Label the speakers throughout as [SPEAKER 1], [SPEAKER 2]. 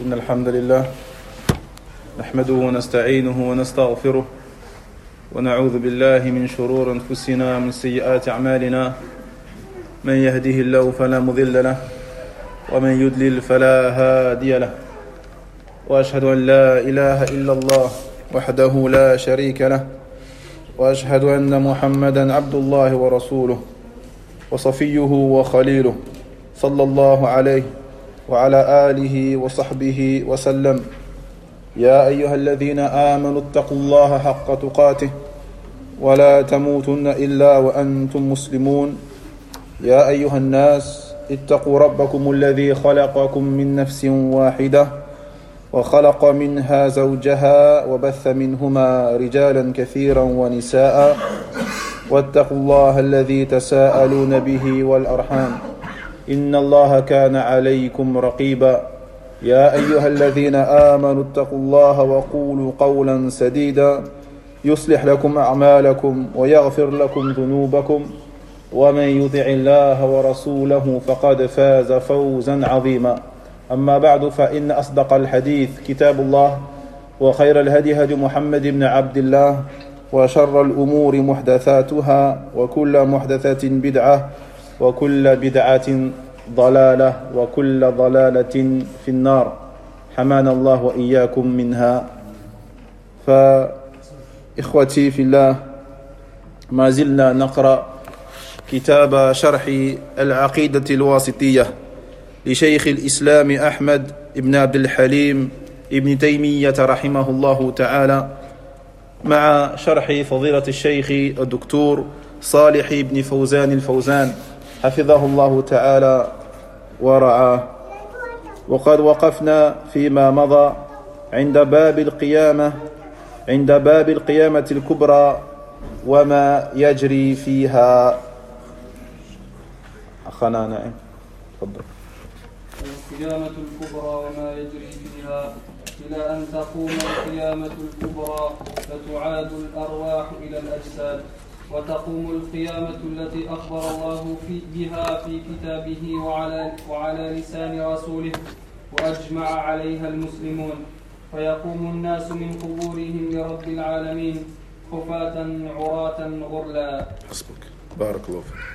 [SPEAKER 1] إن الحمد لله نحمده ونستعينه ونستغفره ونعوذ بالله من شرور أنفسنا ومن سيئات أعمالنا من يهده الله فلا مضل له ومن يضلل فلا هادي له وأشهد أن لا إله إلا الله وحده لا شريك له وأشهد أن محمدا عبد الله ورسوله وصفيه وخليله صلى الله عليه وعلى آله وصحبه وسلم. يا أيها الذين آمنوا اتقوا الله حق تقاته ولا تموتن إلا وأنتم مسلمون. يا أيها الناس اتقوا ربكم الذي خلقكم من نفس واحدة وخلق منها زوجها وبث منهما رجالا كثيرا ونساء واتقوا الله الذي تساءلون به والأرحام إن الله كان عليكم رقيبا. يا أيها الذين آمنوا اتقوا الله وقولوا قولا سديدا يصلح لكم أعمالكم ويغفر لكم ذنوبكم ومن يطع الله ورسوله فقد فاز فوزا عظيما. أما بعد فإن أصدق الحديث كتاب الله وخير الهدي هدي محمد بن عبد الله وشر الأمور محدثاتها وكل محدثة بدعة وكل بدعة ضلالة وكل ضلالة في النار حمانا الله وإياكم منها. فإخوتي في الله ما زلنا نقرأ كتاب شرح العقيدة الواسطية لشيخ الإسلام أحمد بن عبد الحليم ابن تيمية رحمه الله تعالى مع شرح فضيلة الشيخ الدكتور صالح بن فوزان الفوزان حفظه الله تعالى ورعاه. وقد وقفنا فيما مضى عند باب القيامة الكبرى وما يجري فيها. أخنا نعم تفضل.
[SPEAKER 2] القيامة الكبرى وما يجري فيها إلى أن تقوم القيامة الكبرى فتعاد الأرواح إلى الأجساد وتقوم القيامة التي أخبر الله بها في كتابه وعلى لسان رسوله وأجمع عليها المسلمون فيقوم الناس من قبورهم لرب العالمين خفاة عراة غرلا.
[SPEAKER 1] حسبك بارك الله فيك.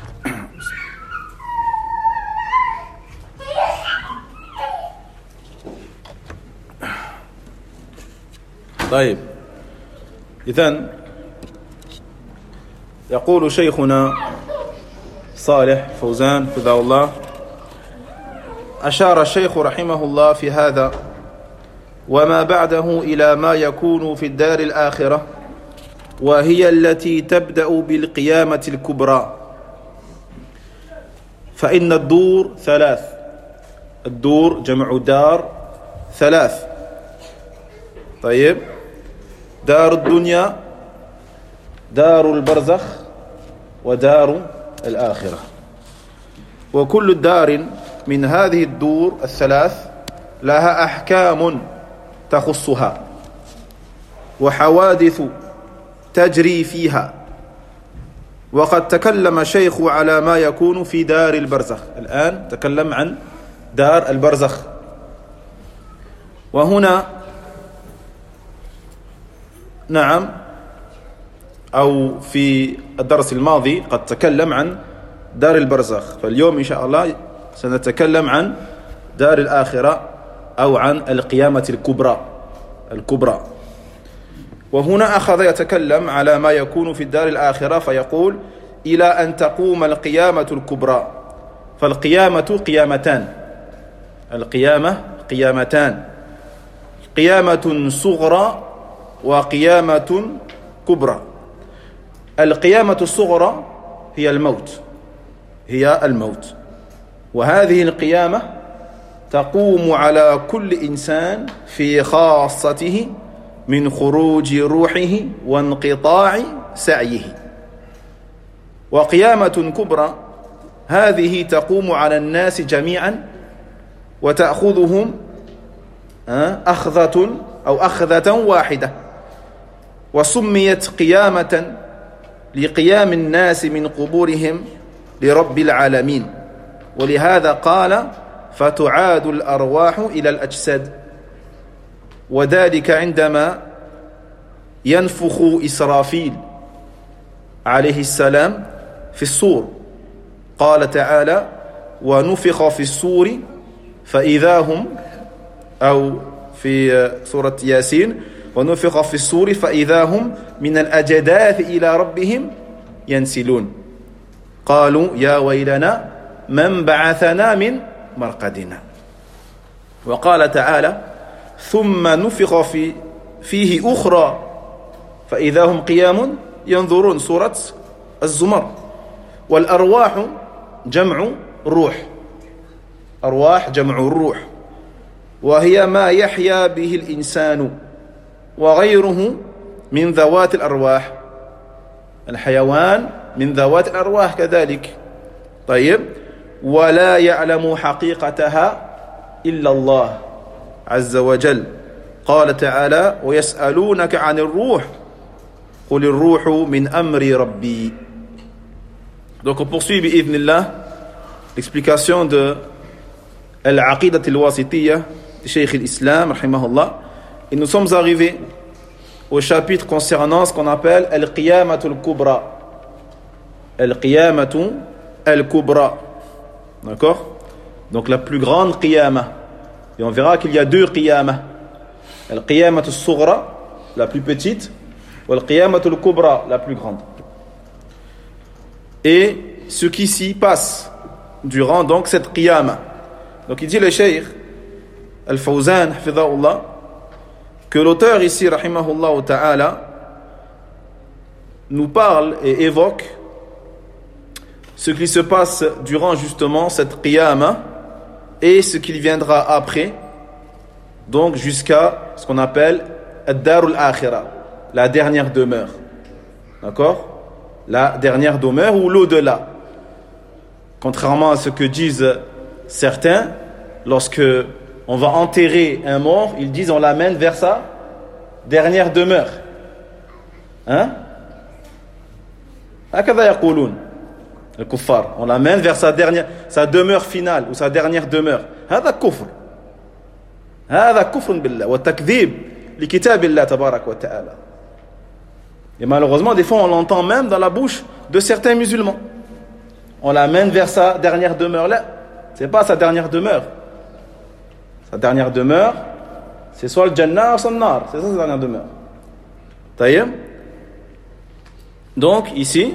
[SPEAKER 1] طيب إذن يقول شيخنا صالح فوزان حفظه الله أشار الشيخ رحمه الله في هذا وما بعده إلى ما يكون في الدار الآخرة وهي التي تبدأ بالقيامة الكبرى. فإن الدور ثلاث، الدور جمع دار ثلاث. طيب دار الدنيا دار البرزخ ودار الآخرة. وكل دار من هذه الدور الثلاث لها أحكام تخصها وحوادث تجري فيها. وقد تكلم الشيخ على ما يكون في دار البرزخ. الآن تكلم عن دار البرزخ. وهنا نعم أو في الدرس الماضي قد تكلم عن دار البرزخ، فاليوم إن شاء الله سنتكلم عن دار الآخرة أو عن القيامة الكبرى. وهنا أخذ يتكلم على ما يكون في الدار الآخرة فيقول إلى أن تقوم القيامة الكبرى. فالقيامة قيامتان، القيامة قيامتان، قيامة صغرى وقيامة كبرى. القيامة الصغرى هي الموت، وهذه القيامة تقوم على كل إنسان في خاصته من خروج روحه وانقطاع سعيه. وقيامة كبرى هذه تقوم على الناس جميعا وتأخذهم أخذة واحدة، وسميت قيامة لقيام الناس من قبورهم لرب العالمين. ولهذا قال فتعاد الأرواح إلى الأجساد وذلك عندما ينفخ إسرافيل عليه السلام في الصور قال تعالى ونفخ في الصور فإذا هم أو في سورة ياسين ونفخ في الصور فإذا هم من الأجداث إلى ربهم ينسلون قالوا يا ويلنا من بعثنا من مرقدنا وقال تعالى ثم نفخ فيه أخرى فإذا هم قيام ينظرون سورة الزمر والأرواح جمع روح أرواح جمع الروح وهي ما يحيا به الإنسان وغيره من ذوات الأرواح الحيوان من ذوات الأرواح كذلك طيب ولا يعلم حقيقتها إلا الله عز وجل قال تعالى ويسألونك عن الروح قل الروح من أمر ربي. Donc on poursuit bi'idhnillah l'explication de Al-Aqidat al-Wasitiyya de Cheikh al-Islam rahimahullah et nous sommes arrivés au chapitre concernant ce qu'on appelle Al-Qiyamatu al-Kubra. Al-Qiyamatu al-Kubra. D'accord? Donc la plus grande Qiyamah. Et on verra qu'il y a deux Qiyamah. Al-Qiyamatu al-Sughra, la plus petite, ou Al-Qiyamatu al-Kubra, la plus grande. Et ce qui s'y passe durant donc cette Qiyamah. Donc il dit le Cheikh Al-Fawzan, hafidhahullah, que l'auteur ici, rahimahullah ta'ala, nous parle et évoque ce qui se passe durant justement cette Qiyamah et ce qu'il viendra après, donc jusqu'à ce qu'on appelle Ad-Darul Akhirah, la dernière demeure. D'accord? La dernière demeure ou l'au-delà. Contrairement à ce que disent certains, lorsque on va enterrer un mort, ils disent on l'amène vers sa dernière demeure. Hein? هكذا يقولون الكفار. On l'amène vers sa demeure finale ou sa dernière demeure. هذا كفر. هذا كفر بالله والتكذيب لكتاب الله تبارك وتعالى. Et malheureusement, des fois, on l'entend même dans la bouche de certains musulmans. On l'amène vers sa dernière demeure. Là, c'est pas sa dernière demeure. Sa dernière demeure, c'est soit le Jannah ou soit le Nar. C'est ça sa dernière demeure. Taïm. Donc, ici,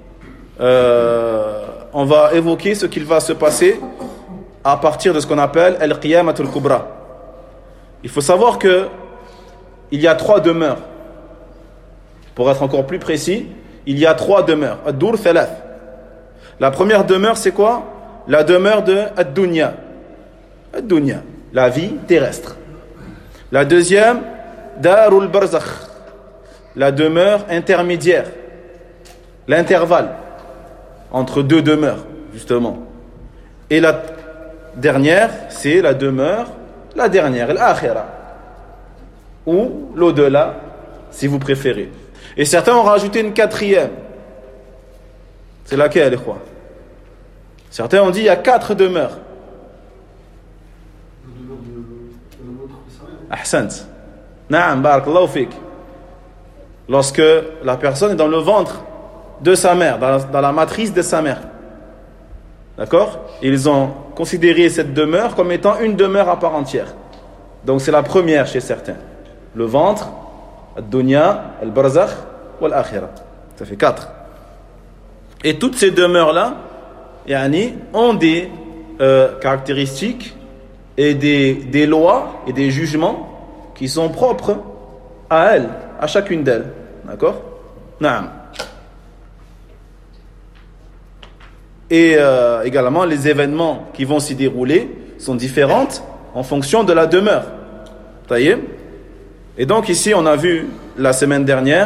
[SPEAKER 1] on va évoquer ce qu'il va se passer à partir de ce qu'on appelle Al-Qiyamatul Kubra. Il faut savoir que il y a trois demeures. Pour être encore plus précis, il y a trois demeures. Ad-Dur Thalath. La première demeure, c'est quoi? La demeure de Ad-Dunya. Ad-Dunya, la vie terrestre. La deuxième, Darul Barzakh, la demeure intermédiaire, l'intervalle entre deux demeures, justement. Et la dernière, c'est la demeure, la dernière, l'Akhira, ou l'au-delà, si vous préférez. Et certains ont rajouté une quatrième. C'est laquelle, quoi? Certains ont dit il y a quatre demeures. Ahsant. Na'am, barakallahu fik. Lorsque la personne est dans le ventre de sa mère, dans la matrice de sa mère. D'accord? Ils ont considéré cette demeure comme étant une demeure à part entière. Donc c'est la première chez certains. Le ventre, Ad-Dunya, Al-Barzakh ou Al-Akhira. Ça fait 4. Et toutes ces demeures-là, ont des caractéristiques et des lois et des jugements qui sont propres à elles, à chacune d'elles. D'accord? Naam. Et également, les événements qui vont s'y dérouler sont différents en fonction de la demeure. Taïeb. Et donc ici, on a vu la semaine dernière,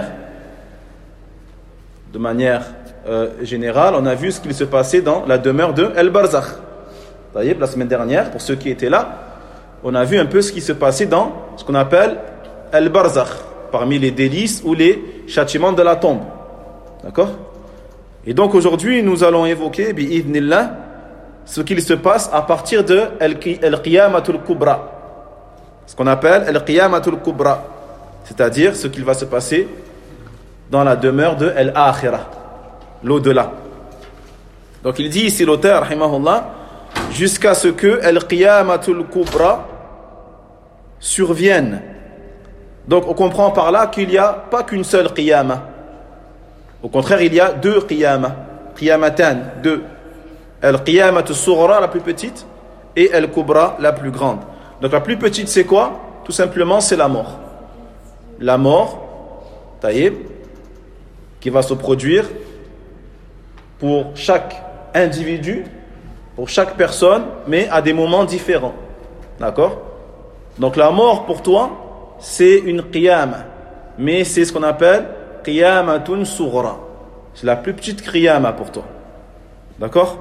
[SPEAKER 1] de manière générale, on a vu ce qu'il se passait dans la demeure de Al-Barzakh. Taïeb, la semaine dernière, pour ceux qui étaient là, on a vu un peu ce qui se passait dans ce qu'on appelle Al-Barzakh, parmi les délices ou les châtiments de la tombe. D'accord? Et donc aujourd'hui, nous allons évoquer, bi'idhnillah, ce qu'il se passe à partir de Al-Qiyamatul Kubra. Ce qu'on appelle Al-Qiyamatul Kubra. C'est-à-dire ce qu'il va se passer dans la demeure de Al-Akhirah, l'au-delà. Donc il dit ici l'auteur, rahimahullah, jusqu'à ce que Al-Qiyamatul Kubra survienne. Donc on comprend par là qu'il n'y a pas qu'une seule Qiyamah. Au contraire, il y a deux Qiyamah. Qiyamatan, deux. Al-Qiyamatul Sughra, la plus petite, et Al-Kubra, la plus grande. Donc la plus petite, c'est quoi? Tout simplement, c'est la mort. La mort, taïb, qui va se produire pour chaque individu, pour chaque personne, mais à des moments différents. D'accord? Donc la mort pour toi, c'est une qiyamah, mais c'est ce qu'on appelle qiyamatun sughra. C'est la plus petite qiyamah pour toi. D'accord?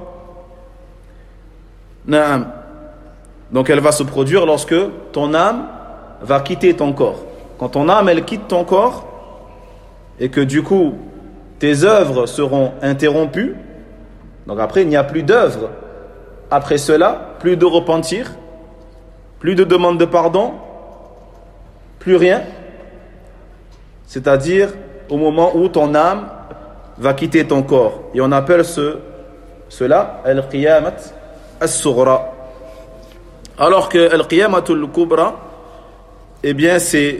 [SPEAKER 1] Naam. Donc elle va se produire lorsque ton âme va quitter ton corps. Quand ton âme elle quitte ton corps et que du coup tes œuvres seront interrompues, donc après il n'y a plus d'œuvres. Après cela, plus de repentir, plus de demande de pardon, plus rien. C'est-à-dire au moment où ton âme va quitter ton corps. Et on appelle cela al-qiyamat as-sughra. Alors que al-qiyamatul kubra, eh bien c'est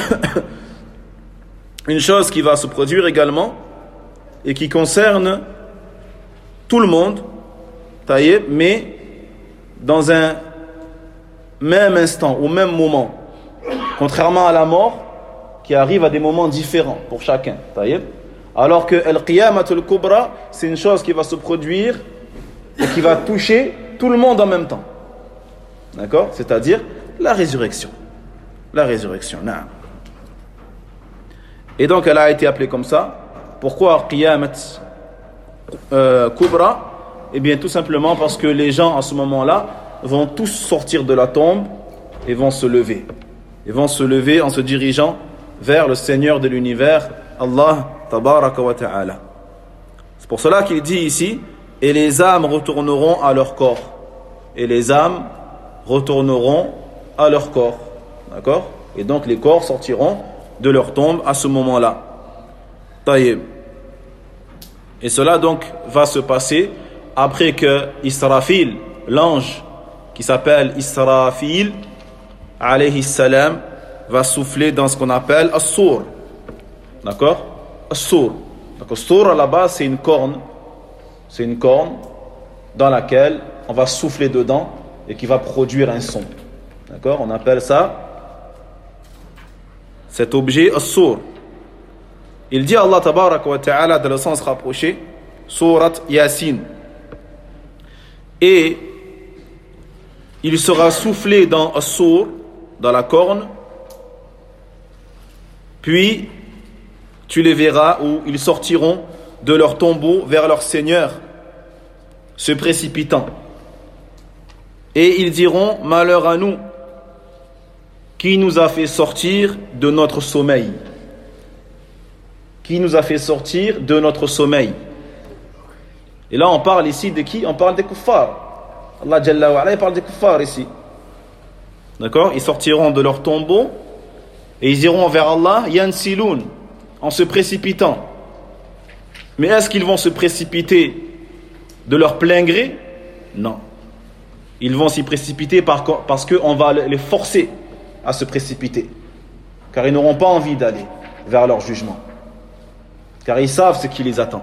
[SPEAKER 1] une chose qui va se produire également et qui concerne tout le monde, taïeb, mais dans un même instant, au même moment, contrairement à la mort qui arrive à des moments différents pour chacun, taïeb. Alors que al-qiyamatul kubra, c'est une chose qui va se produire et qui va toucher tout le monde en même temps. D'accord? C'est-à-dire la résurrection. La résurrection. Naam. Et donc elle a été appelée comme ça. Pourquoi Qiyamat Kubra? Eh bien tout simplement parce que les gens à ce moment-là vont tous sortir de la tombe et vont se lever. Ils vont se lever en se dirigeant vers le Seigneur de l'univers, Allah Tabaraka wa Ta'ala. C'est pour cela qu'il dit ici, et les âmes retourneront à leur corps. Et les âmes retourneront à leur corps. D'accord? Et donc les corps sortiront de leur tombe à ce moment-là. Taïb. Et cela donc va se passer après que Israfil, l'ange qui s'appelle Israfil, alayhi salam, va souffler dans ce qu'on appelle As-Sur. D'accord? As-Sur. Donc As-Sur à la base c'est une corne. C'est une corne dans laquelle on va souffler dedans et qui va produire un son. D'accord? On appelle ça cet objet As-Sur. Il dit Allah Tabaraka wa Ta'ala dans le sens rapproché, Surat Yasin. Et il sera soufflé dans As-Sur, dans la corne, puis tu les verras où ils sortiront de leur tombeau vers leur Seigneur, se précipitant. Et ils diront, malheur à nous, qui nous a fait sortir de notre sommeil? Qui nous a fait sortir de notre sommeil? Et là on parle ici de qui? On parle des kuffars. Allah Jalla wa Ala, il parle des kuffars ici. D'accord? Ils sortiront de leur tombeau et ils iront vers Allah yansiloun, en se précipitant. Mais est-ce qu'ils vont se précipiter de leur plein gré? Non. Ils vont s'y précipiter parce qu'on va les forcer à se précipiter. Car ils n'auront pas envie d'aller vers leur jugement. Car ils savent ce qui les attend.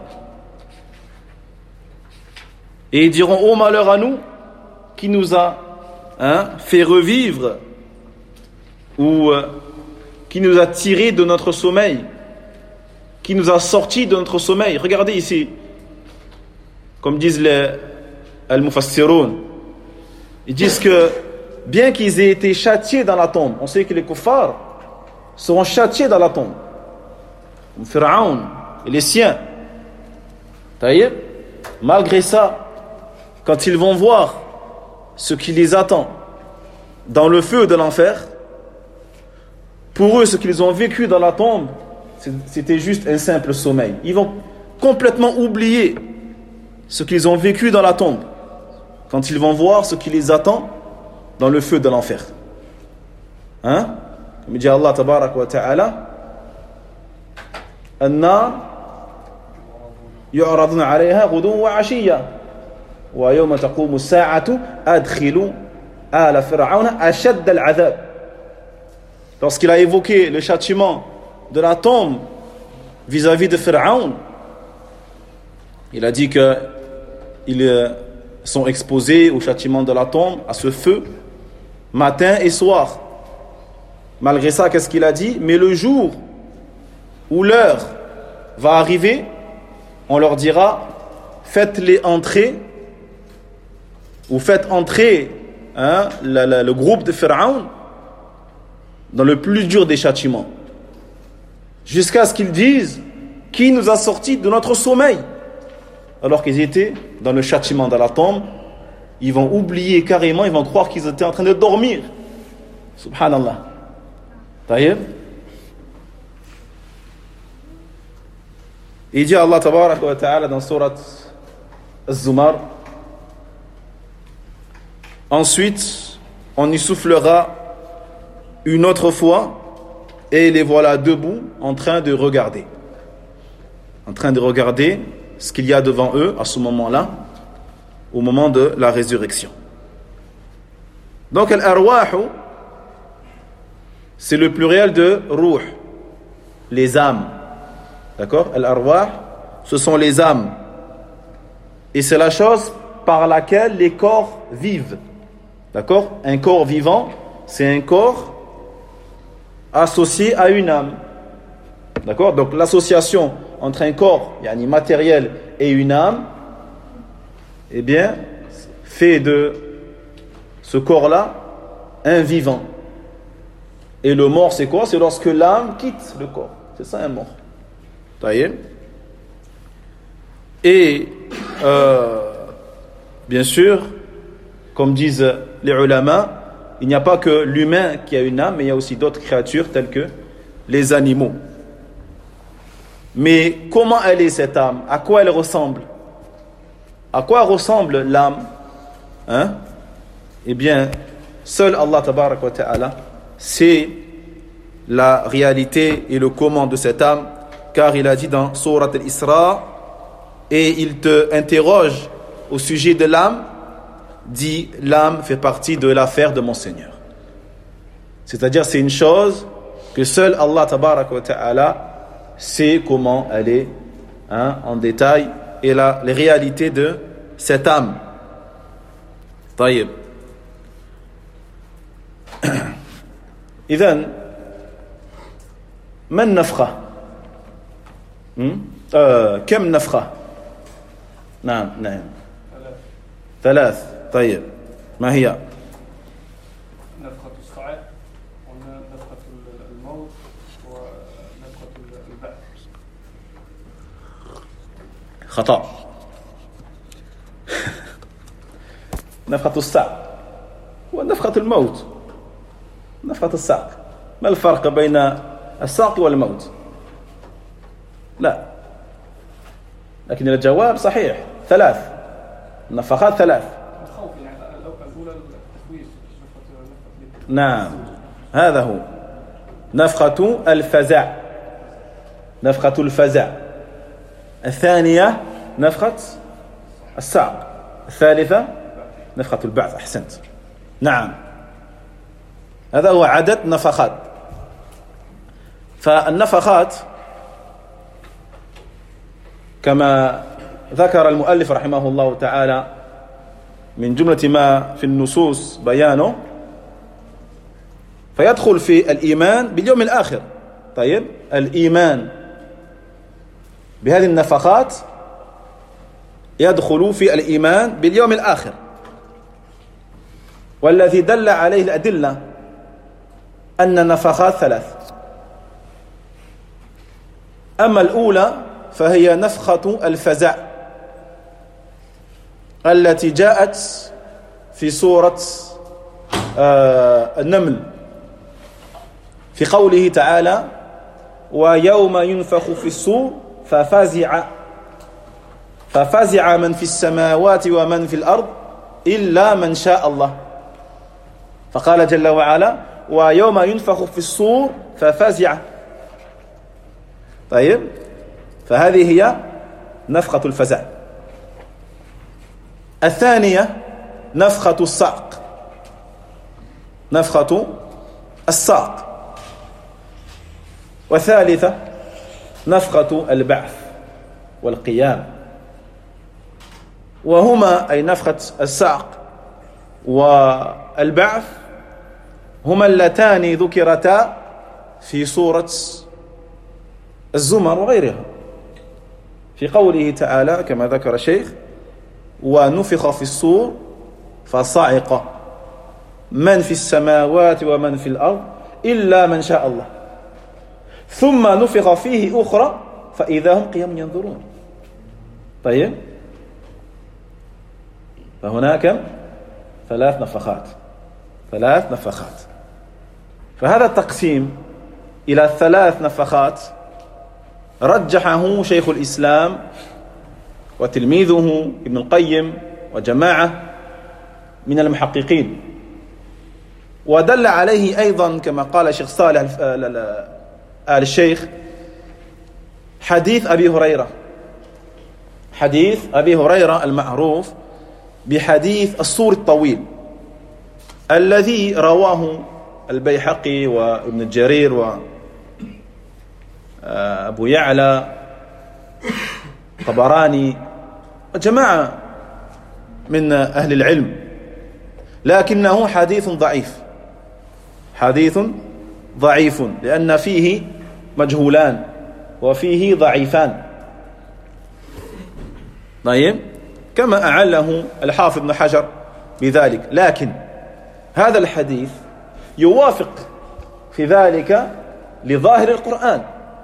[SPEAKER 1] Et ils diront, oh malheur à nous, qui nous a fait revivre ou qui nous a tirés de notre sommeil, qui nous a sortis de notre sommeil. Regardez ici, comme disent les al-mufassirun, ils disent que bien qu'ils aient été châtiés dans la tombe, on sait que les kuffars seront châtiés dans la tombe, comme Pharaon et les siens. Taïb, malgré ça, quand ils vont voir ce qui les attend dans le feu de l'enfer, pour eux, ce qu'ils ont vécu dans la tombe, c'était juste un simple sommeil. Ils vont complètement oublier ce qu'ils ont vécu dans la tombe. quand ils vont voir ce qui les attend dans le feu de l'enfer. Hein? Comme dit Allah tabarak wa ta'ala, النار يعرضون عليها غدوا وعشيا ويوم تقوم الساعة أدخلوا آل فرعون أشد العذاب. Lorsqu'il a évoqué le châtiment de la tombe vis-à-vis de Pharaon, il a dit qu'ils sont exposés au châtiment de la tombe, à ce feu, matin et soir. Malgré ça, qu'est-ce qu'il a dit? Mais le jour où l'heure va arriver, on leur dira, faites-les entrer, ou faites entrer le groupe de Pharaon dans le plus dur des châtiments. Jusqu'à ce qu'ils disent, qui nous a sortis de notre sommeil? Alors qu'ils étaient dans le châtiment de la tombe, ils vont oublier carrément, ils vont croire qu'ils étaient en train de dormir. Subhanallah. Taïeb. Il dit Allah tabaraka wa ta'ala dans sourate Az-Zumar, ensuite on y soufflera une autre fois et les voilà debout en train de regarder ce qu'il y a devant eux à ce moment-là, au moment de la résurrection. Donc al-arwahu, c'est le pluriel de ruh, les âmes. D'accord? Al-arwah, ce sont les âmes. Et c'est la chose par laquelle les corps vivent. D'accord? Un corps vivant, c'est un corps associé à une âme. D'accord? Donc l'association entre un corps matériel et une âme, eh bien, fait de ce corps-là un vivant. Et le mort, c'est quoi? C'est lorsque l'âme quitte le corps. C'est ça un mort. Et bien sûr, comme disent les ulama, il n'y a pas que l'humain qui a une âme, mais il y a aussi d'autres créatures telles que les animaux. Mais comment elle est cette âme? À quoi elle ressemble? À quoi ressemble l'âme? Eh bien, seul Allah tabarak wa ta'ala sait la réalité et le comment de cette âme, car il a dit dans Surat al-Isra, et il te interroge au sujet de l'âme, dit l'âme fait partie de l'affaire de mon Seigneur. C'est-à-dire c'est une chose que seul Allah tabarak wa ta'ala sait comment elle est en détail et les réalités de cette âme. طيب. إذن ما النفخة؟ كم نفخة؟ نعم ثلاث. طيب ما هي؟
[SPEAKER 2] نفخة الصعق ونفخة الموت ونفخة البعث.
[SPEAKER 1] خطأ. نفخة الصعق ونفخة الموت. نفخة الصعق، ما الفرق بين الصعق والموت؟ لا، لكن الجواب صحيح، ثلاث نفخات، ثلاث.
[SPEAKER 2] الخوف الأولى التخويف.
[SPEAKER 1] نعم، هذا هو نفخة الفزع، نفخة الفزع. الثانية نفخة الصعق، الثالثة نفخة البعث. أحسنت. نعم، هذا هو عدد نفخات. فالنفخات كما ذكر المؤلف رحمه الله تعالى من جملة ما في النصوص بيانه، فيدخل في الإيمان باليوم الآخر. طيب، الإيمان بهذه النفخات يدخل في الإيمان باليوم الآخر، والذي دل عليه الأدلة أن النفخات ثلاث. أما الأولى فهي نفخة الفزع التي جاءت في سورة النمل في قوله تعالى: ويوم ينفخ في الصور ففزع من في السماوات ومن في الأرض إلا من شاء الله. فقال جل وعلا ويوم ينفخ في الصور ففزع. طيب، فهذه هي نفخة الفزع. الثانية نفخة الصعق. نفخة الصعق. والثالثة نفخة البعث والقيام. وهما أي نفخة الصعق والبعث هما اللتان ذكرتا في سورة الزمر وغيرها، في قوله تعالى كما ذكر الشيخ ونفخ في الصور فصعق من في السماوات ومن في الأرض إلا من شاء الله ثم نفخ فيه أخرى فإذا هم قيام ينظرون. طيب، فهناك ثلاث نفخات. فهذا التقسيم إلى ثلاث نفخات رجحه شيخ الإسلام وتلميذه ابن القيم وجماعة من المحققين، ودل عليه أيضا كما قال الشيخ صالح آل الشيخ حديث أبي هريرة المعروف بحديث الصور الطويل الذي رواه البيحقي وابن الجرير وأبو يعلى طبراني وجماعة من أهل العلم، لكنه حديث ضعيف لأن فيه مجهولان وفيه ضعيفان. طيب، كما أعله الحافظ ابن حجر بذلك، لكن هذا الحديث يوافق في ذلك لظاهر القرآن،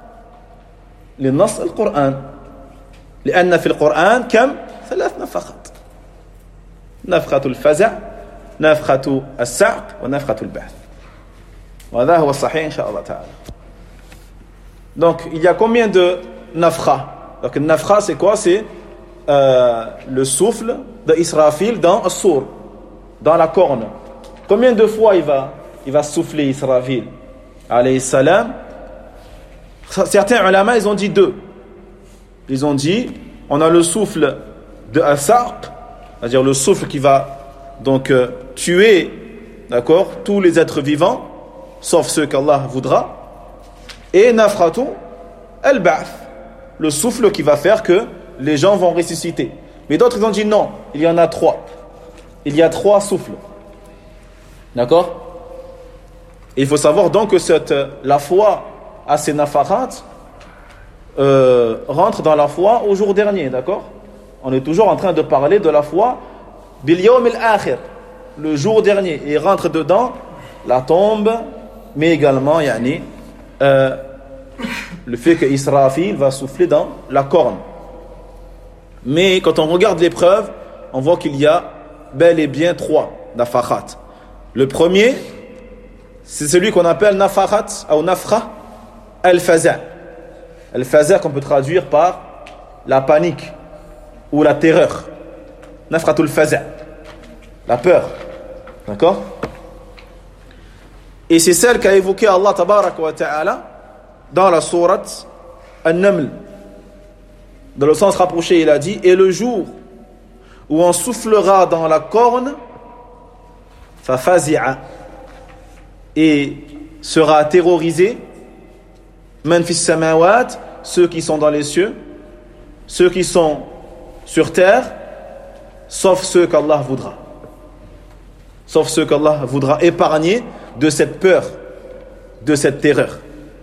[SPEAKER 1] للنص القرآن، لأن في القرآن كم؟ 3 نفخات: نفخة الفزع، نفخة الصعق، ونفخة البعث. وهذا هو الصحيح إن شاء الله تعالى. Donc, il y a combien de nafkha? Donc, une nafkha, c'est quoi? C'est le souffle d'Israfil dans As-Sur, dans la corne. Combien de fois il va souffler Israfil alayhi salam? Certains ulama, ils ont dit 2. Ils ont dit, on a le souffle de As-Saq, c'est-à-dire le souffle qui va donc tuer, d'accord, tous les êtres vivants, sauf ceux qu'Allah voudra, et Nafratu al-Ba'th, le souffle qui va faire que les gens vont ressusciter. Mais d'autres ils ont dit non, il y en a 3. Il y a 3 souffles. D'accord? Et il faut savoir donc que la foi à ces nafarat rentre dans la foi au jour dernier. D'accord? On est toujours en train de parler de la foi bil yawm al-akhir, le jour dernier. Et rentre dedans la tombe, mais également le fait que Israfil va souffler dans la corne. Mais quand on regarde les preuves, on voit qu'il y a bel et bien 3 nafakhat. Le premier, c'est celui qu'on appelle nafakhat ou nafkha al-faza'. Al-faza' qu'on peut traduire par la panique ou la terreur. Nafkhatul faza', la peur. D'accord? Et c'est celle qu'a évoquée Allah tabaraka wa ta'ala dans la sourate An-Naml. Dans le sens rapproché, il a dit: et le jour où on soufflera dans la corne, fafazi'a, et sera terrorisé, man fis samawat, ceux qui sont dans les cieux, ceux qui sont sur terre, sauf ceux qu'Allah voudra. Sauf ceux qu'Allah voudra épargner de cette peur, de cette terreur.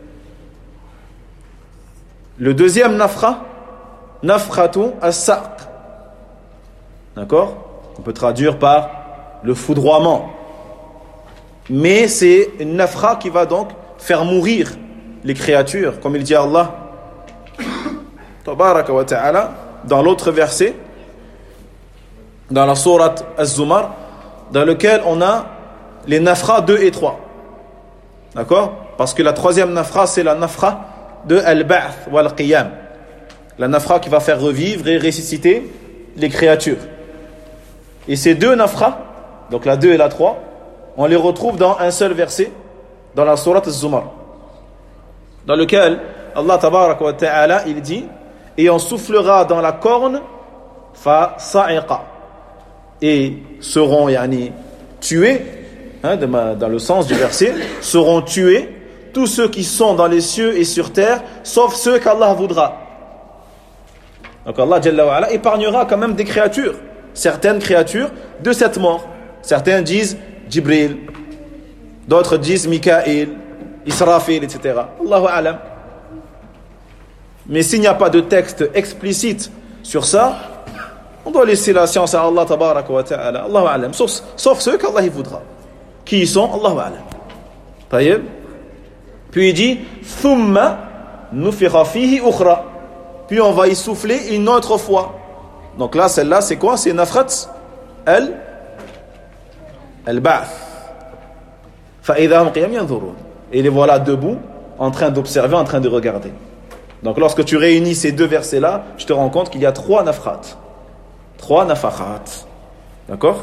[SPEAKER 1] Le deuxième nafra, nafkhatu as-saq. D'accord? On peut traduire par le foudroiement. Mais c'est une nafra qui va donc faire mourir les créatures, comme il dit Allah tabaraka wa ta'ala dans l'autre verset, dans la sourate Az-Zumar, dans lequel on a les nafra 2 et 3. D'accord? Parce que la troisième nafra, c'est la nafra de al-ba'th wal qiyam, la nafra qui va faire revivre et ressusciter les créatures. Et ces deux nafra, donc la 2 et la 3, on les retrouve dans un seul verset, dans la sourate Az-Zumar, dans lequel Allah tabaraka wa ta'ala, il dit, et on soufflera dans la corne, fa sa'iqa, et seront tués, dans le sens du verset, seront tués tous ceux qui sont dans les cieux et sur terre, sauf ceux qu'Allah voudra. Donc Allah Jalla wa Ala épargnera quand même des créatures, certaines créatures de cette mort. Certains disent Jibril, d'autres disent Mikaël, Israfil, etc. Allahu A'lam. Mais s'il n'y a pas de texte explicite sur ça, on doit laisser la science à Allah tabaraka wa ta'ala. Allahu A'lam. Sauf ceux qu'Allah y voudra. Qui y sont, Allahu A'lam. Taïeb. Puis il dit Thumma nufikha fihi ukhra. Puis on va y souffler une autre fois. Donc là, celle-là, c'est quoi? C'est nafrat al-ba'th. Fa'idha hum qiyam yanzurun. Et les voilà debout, en train d'observer, en train de regarder. Donc lorsque tu réunis ces deux versets-là, tu te rends compte qu'il y a 3 nafrat. 3 nafakhat. D'accord?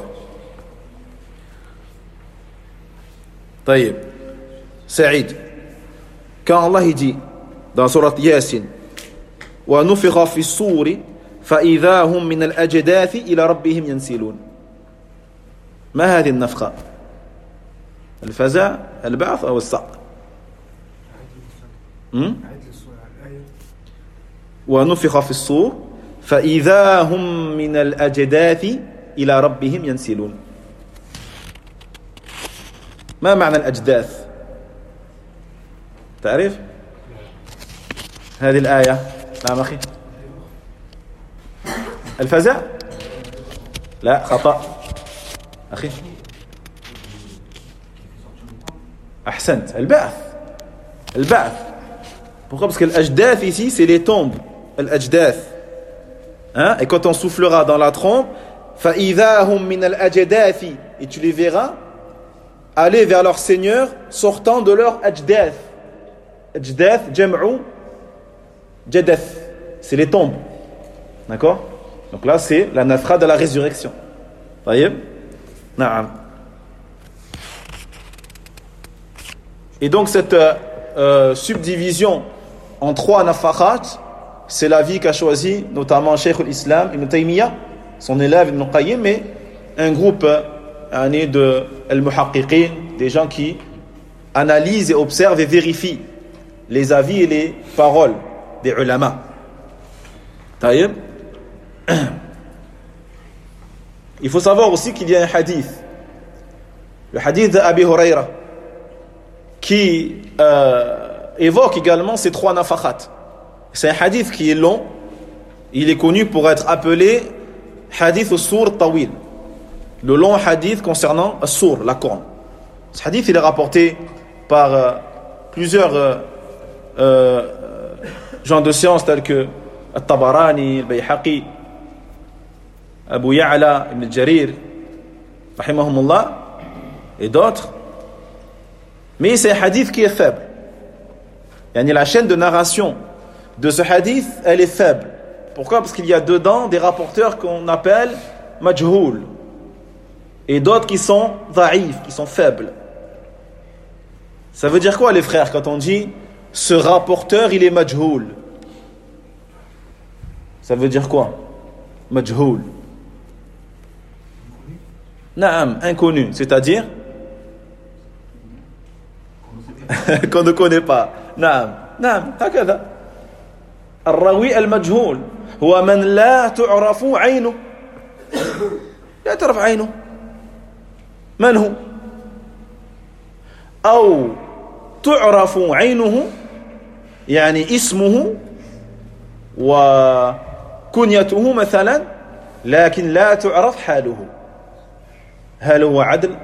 [SPEAKER 1] Taïb. Saïd. Quand Allah dit dans surat Yasin, wa nufikha fi s-suri فإذا هم من الأجداث إلى ربهم ينسلون. ما هذه النفخة؟ الفزع، البعث أو الصعق؟ ونفخ في الصور فإذا هم من الأجداث إلى ربهم ينسلون. ما معنى الأجداث؟ تعرف؟ هذه الآية. نعم أخي. الفزع؟ لا، خطأ أخي. أحسنت. البعث. Pourquoi? Parce que l'ajdath ici, c'est les tombes. L'ajdath. Et quand on soufflera dans la trompe, فَإِذَا هُمْ مِنَ الْأَجْدَاثِ, et tu les verras aller vers leur Seigneur sortant de leur ajdath. Ajdath, jam'u jadath. C'est les tombes. D'accord? Donc là, c'est la nafra de la résurrection. Taïeb? Na'am. Et donc cette subdivision en 3 nafakhat, c'est l'avis qu'a choisi notamment Cheikh al-Islam Ibn Taymiyyah, son élève Ibn Qayyim, mais un groupe de al-muhaqqiqin, des gens qui analysent et observent et vérifient les avis et les paroles des ulama. Taïeb? Il faut savoir aussi qu'il y a un hadith, le hadith d'Abi Huraira, qui évoque également ces 3 nafakhat. C'est un hadith qui est long, il est connu pour être appelé hadith al-sur tawil, le long hadith concernant al-sur, la corne. Ce hadith il est rapporté par plusieurs gens de science tels que al-Tabarani, al-Bayhaqi, Abu Ya'la, Ibn Jarir, rahimahumullah, et d'autres. Mais c'est un hadith qui est faible. La chaîne de narration de ce hadith, elle est faible. Pourquoi? Parce qu'il y a dedans des rapporteurs qu'on appelle majhoul, et d'autres qui sont dhaïf, qui sont faibles. Ça veut dire quoi, les frères, quand on dit ce rapporteur il est majhoul? Ça veut dire quoi? Majhoul. Naam, inconnu, c'est-à-dire qu'on ne connaît pas. Naam, هكذا. الراوي المجهول هو من لا تعرف عينه. لا تعرف عينه. من هو؟ أو تعرف عينه اسمه وكنيته مثلا، لكن لا تعرف حاله. هل هو عدل؟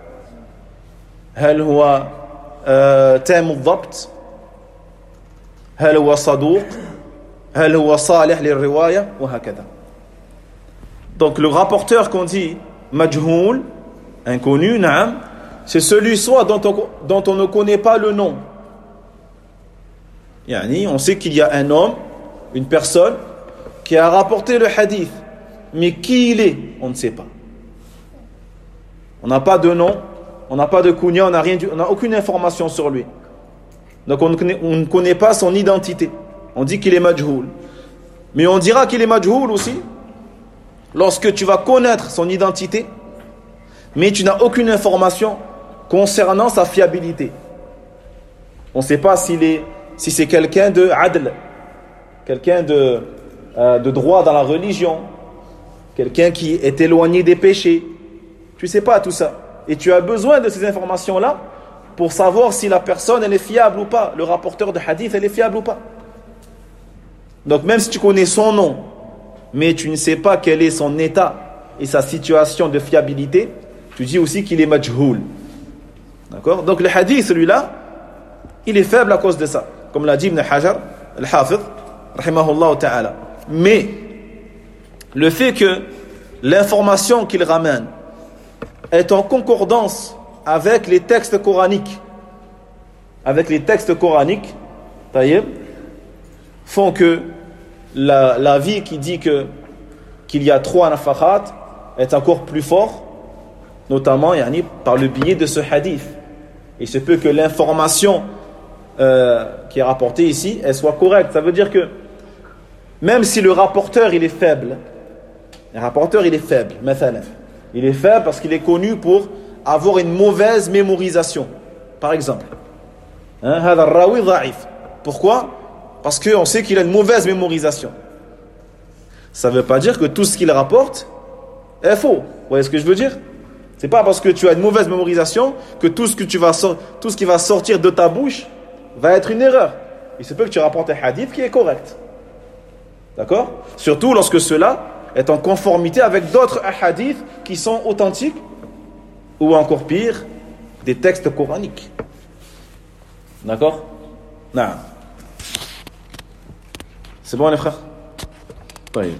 [SPEAKER 1] هل هو تام الضبط؟ هل هو صدوق؟ هل هو صالح للرواية؟ وهكذا. Donc le rapporteur qu'on dit majhoul, inconnu, naam, c'est celui soit dont on ne connaît pas le nom. On sait qu'il y a un homme, une personne qui a rapporté le hadith, mais qui il est, on ne sait pas. On n'a pas de nom, on n'a pas de kunya, on n'a aucune information sur lui. Donc on ne connaît pas son identité. On dit qu'il est majhoul. Mais on dira qu'il est majhoul aussi lorsque tu vas connaître son identité, mais tu n'as aucune information concernant sa fiabilité. On ne sait pas si c'est quelqu'un de adl, quelqu'un de droit dans la religion, quelqu'un qui est éloigné des péchés. Tu ne sais pas tout ça. Et tu as besoin de ces informations-là pour savoir si la personne elle est fiable ou pas. Le rapporteur de hadith, elle est fiable ou pas. Donc même si tu connais son nom, mais tu ne sais pas quel est son état et sa situation de fiabilité, tu dis aussi qu'il est majhoul. D'accord? Donc le hadith, celui-là, il est faible à cause de ça. Comme l'a dit Ibn Hajar, al-Hafidh, rahimahullah ta'ala. Mais le fait que l'information qu'il ramène est en concordance avec les textes coraniques, font que la vie qui dit qu'il y a 3 nafakhat est encore plus fort, notamment par le biais de ce hadith. Il se peut que l'information qui est rapportée ici, elle soit correcte. Ça veut dire que même si le rapporteur il est faible, il est faible parce qu'il est connu pour avoir une mauvaise mémorisation, par exemple. هذا الراوي ضعيف. Pourquoi? Parce qu'on sait qu'il a une mauvaise mémorisation. Ça ne veut pas dire que tout ce qu'il rapporte est faux. Vous voyez ce que je veux dire? C'est pas parce que tu as une mauvaise mémorisation que tout ce qui va sortir de ta bouche va être une erreur. Il se peut que tu rapportes un hadith qui est correct. D'accord? Surtout lorsque cela est en conformité avec d'autres hadiths qui sont authentiques ou encore pire, des textes coraniques. D'accord? Non. C'est bon les frères? طيب.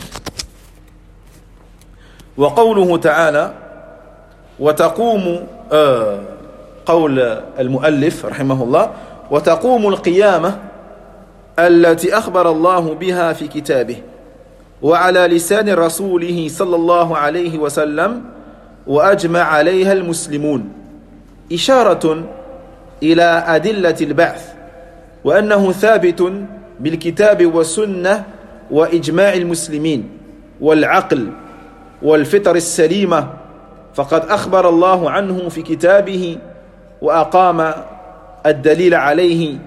[SPEAKER 1] وقوله تعالى وتقوم قول المؤلف رحمه الله وتقوم القيامة التي أخبر الله بها في كتابه وعلى لسان رسوله صلى الله عليه وسلم وأجمع عليها المسلمون إشارة إلى أدلة البعث وأنه ثابت بالكتاب والسنة وإجماع المسلمين والعقل والفطر السليمة فقد أخبر الله عنه في كتابه وأقام الدليل عليه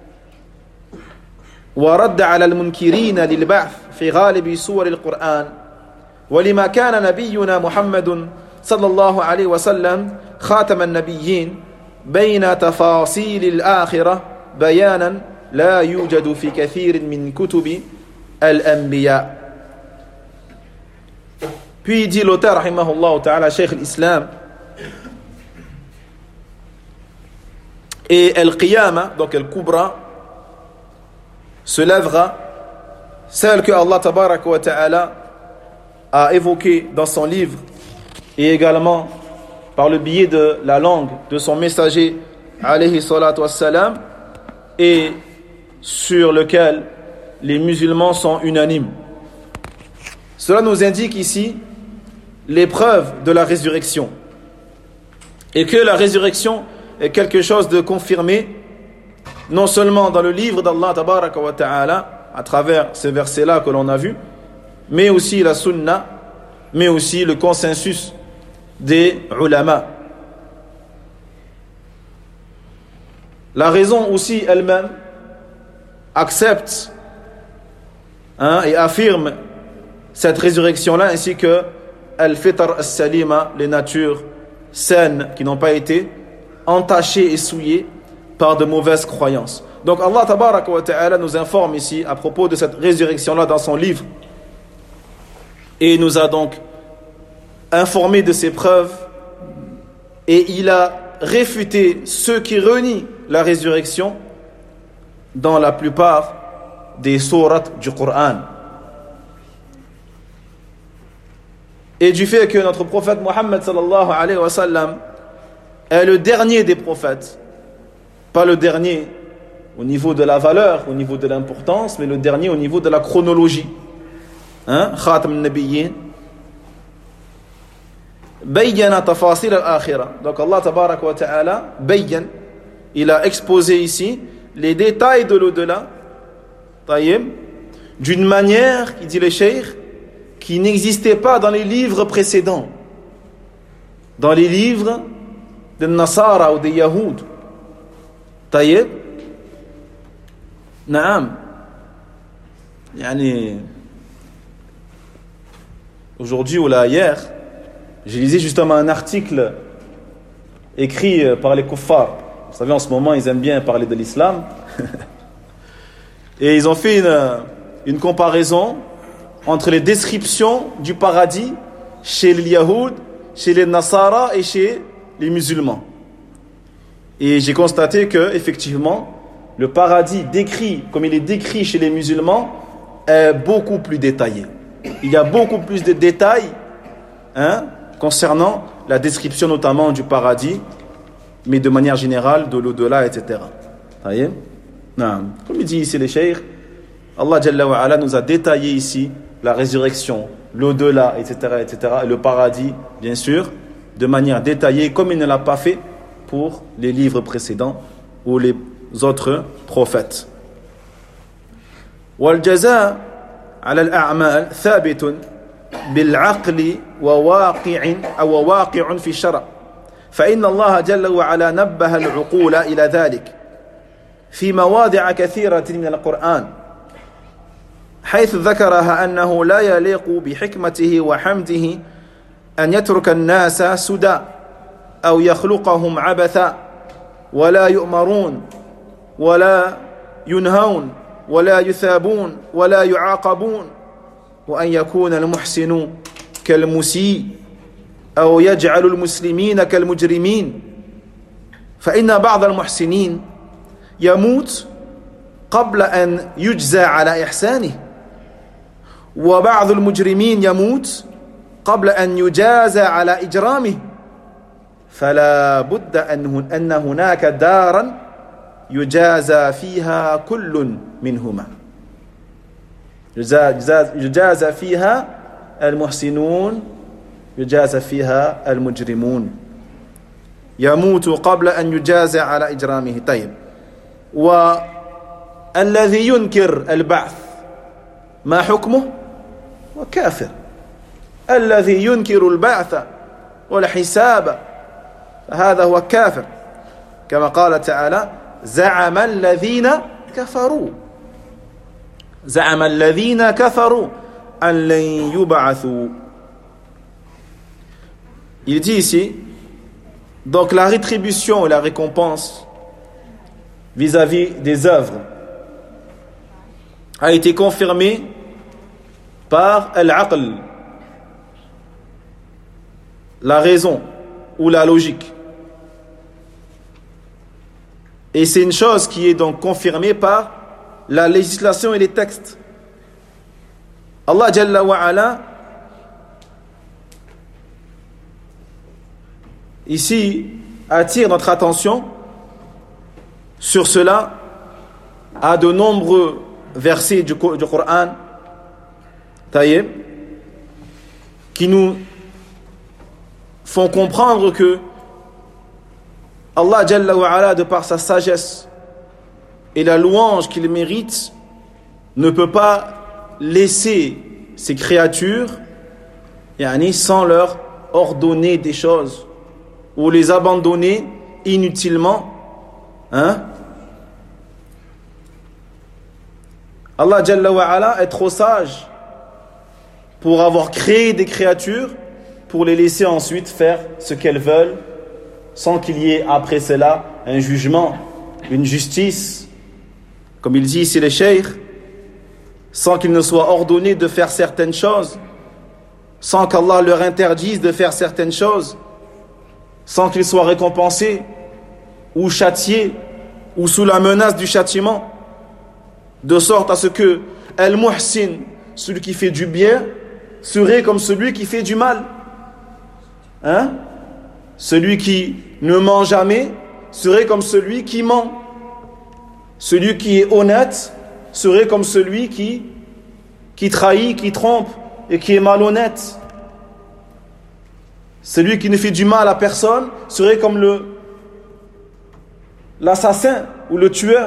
[SPEAKER 1] ورد على المنكرين للبعث في غالب سور القرآن ولما كان نبينا محمد صلى الله عليه وسلم خاتم النبيين بين تفاصيل الآخرة بيانا لا يوجد في كثير من كتب الأنبياء. Puis dit l'auteur rahimahullah ta'ala, Cheikh l'Islam, et al-Qiyamah, donc al-Kubra, se lèvera, celle que Allah tabaraka wa ta'ala a évoquée dans son livre et également par le biais de la langue de son messager alayhi salatu wassalam, et sur lequel les musulmans sont unanimes. Cela nous indique ici l'épreuve de la résurrection et que la résurrection est quelque chose de confirmé non seulement dans le livre d'Allah tabaraka wa ta'ala à travers ces versets-là que l'on a vus, mais aussi la sunna, mais aussi le consensus des ulama. La raison aussi elle-même accepte et affirme cette résurrection-là, ainsi que al-fitr as-salima, les natures saines qui n'ont pas été entachées et souillées par de mauvaises croyances. Donc Allah tabaraka wa ta'ala nous informe ici à propos de cette résurrection-là dans son livre, et il nous a donc informé de ses preuves, et il a réfuté ceux qui renient la résurrection dans la plupart des sourates du Coran. Et du fait que notre prophète Mohammed sallallahu alayhi wa sallam est le dernier des prophètes, pas le dernier au niveau de la valeur, au niveau de l'importance, mais le dernier au niveau de la chronologie. Khatam al-Nabiyyin. bayyana tafasil al-akhirah. Donc Allah tabaraka wa ta'ala bayyan, il a exposé ici les détails de l'au-delà, taïb, d'une manière, qui dit le cheikh, qui n'existait pas dans les livres précédents, dans les livres des Nasara ou des Yahoud. Taïb, naam, yani, aujourd'hui ou là hier, j'ai lisé justement un article écrit par les kuffars. Vous savez, en ce moment, ils aiment bien parler de l'islam. Et ils ont fait une comparaison entre les descriptions du paradis chez les Yahoud, chez les Nasara et chez les musulmans. Et j'ai constaté que, effectivement, le paradis décrit, comme il est décrit chez les musulmans, est beaucoup plus détaillé. Il y a beaucoup plus de détails concernant la description notamment du paradis, mais de manière générale de l'au-delà, etc. Comme il dit ici les cheikh, Allah Jalla wa Ala nous a détaillé ici la résurrection, l'au-delà, etc., etc., et le paradis, bien sûr, de manière détaillée, comme il ne l'a pas fait pour les livres précédents ou les autres prophètes. والجزاء على الأعمال ثابت بالعقل وواقع أو واقع في الشرع فإن الله جل وعلا نبه العقول إلى ذلك في مواضع كثيرة من القرآن حيث ذكرها أنه لا يليق بحكمته وحمده أن يترك الناس سدى أو يخلقهم عبثا ولا يؤمرون ولا ينهون ولا يثابون ولا يعاقبون وأن يكون المحسن كالمسيء أو يجعل المسلمين كالمجرمين فإن بعض المحسنين يموت قبل أن يجزى على إحسانه وبعض المجرمين يموت قبل أن يجازى على إجرامه فلا بد أن هناك دارا يجازى فيها كل منهما يجازى فيها المحسنون يجازى فيها المجرمون يموت قبل أن يجازى على إجرامه طيب والذي ينكر البعث ما حكمه وكافر الذي ينكر البعث والحساب فهذا هو كافر كما قال تعالى زعم الذين كفروا أن لن يبعثوا. Il dit ici, donc la rétribution et la récompense vis-à-vis des œuvres a été confirmée par al-aql, la raison ou la logique. Et c'est une chose qui est donc confirmée par la législation et les textes. Allah Jalla wa Ala ici attire notre attention sur cela à de nombreux versets du Coran taïeb qui nous font comprendre que Allah Jalla wa Ala, de par sa sagesse et la louange qu'il mérite, ne peut pas laisser ses créatures sans leur ordonner des choses ou les abandonner inutilement. Allah Jalla wa Ala est trop sage pour avoir créé des créatures pour les laisser ensuite faire ce qu'elles veulent sans qu'il y ait après cela un jugement, une justice, comme il dit ici les cheikh, sans qu'il ne soit ordonné de faire certaines choses, sans qu'Allah leur interdise de faire certaines choses, sans qu'ils soient récompensés ou châtiés ou sous la menace du châtiment, de sorte à ce que Al-Muhsin, celui qui fait du bien, serait comme celui qui fait du mal. Celui qui ne ment jamais serait comme celui qui ment. Celui qui est honnête serait comme celui qui trahit, qui trompe et qui est malhonnête. Celui qui ne fait du mal à personne serait comme l'assassin ou le tueur.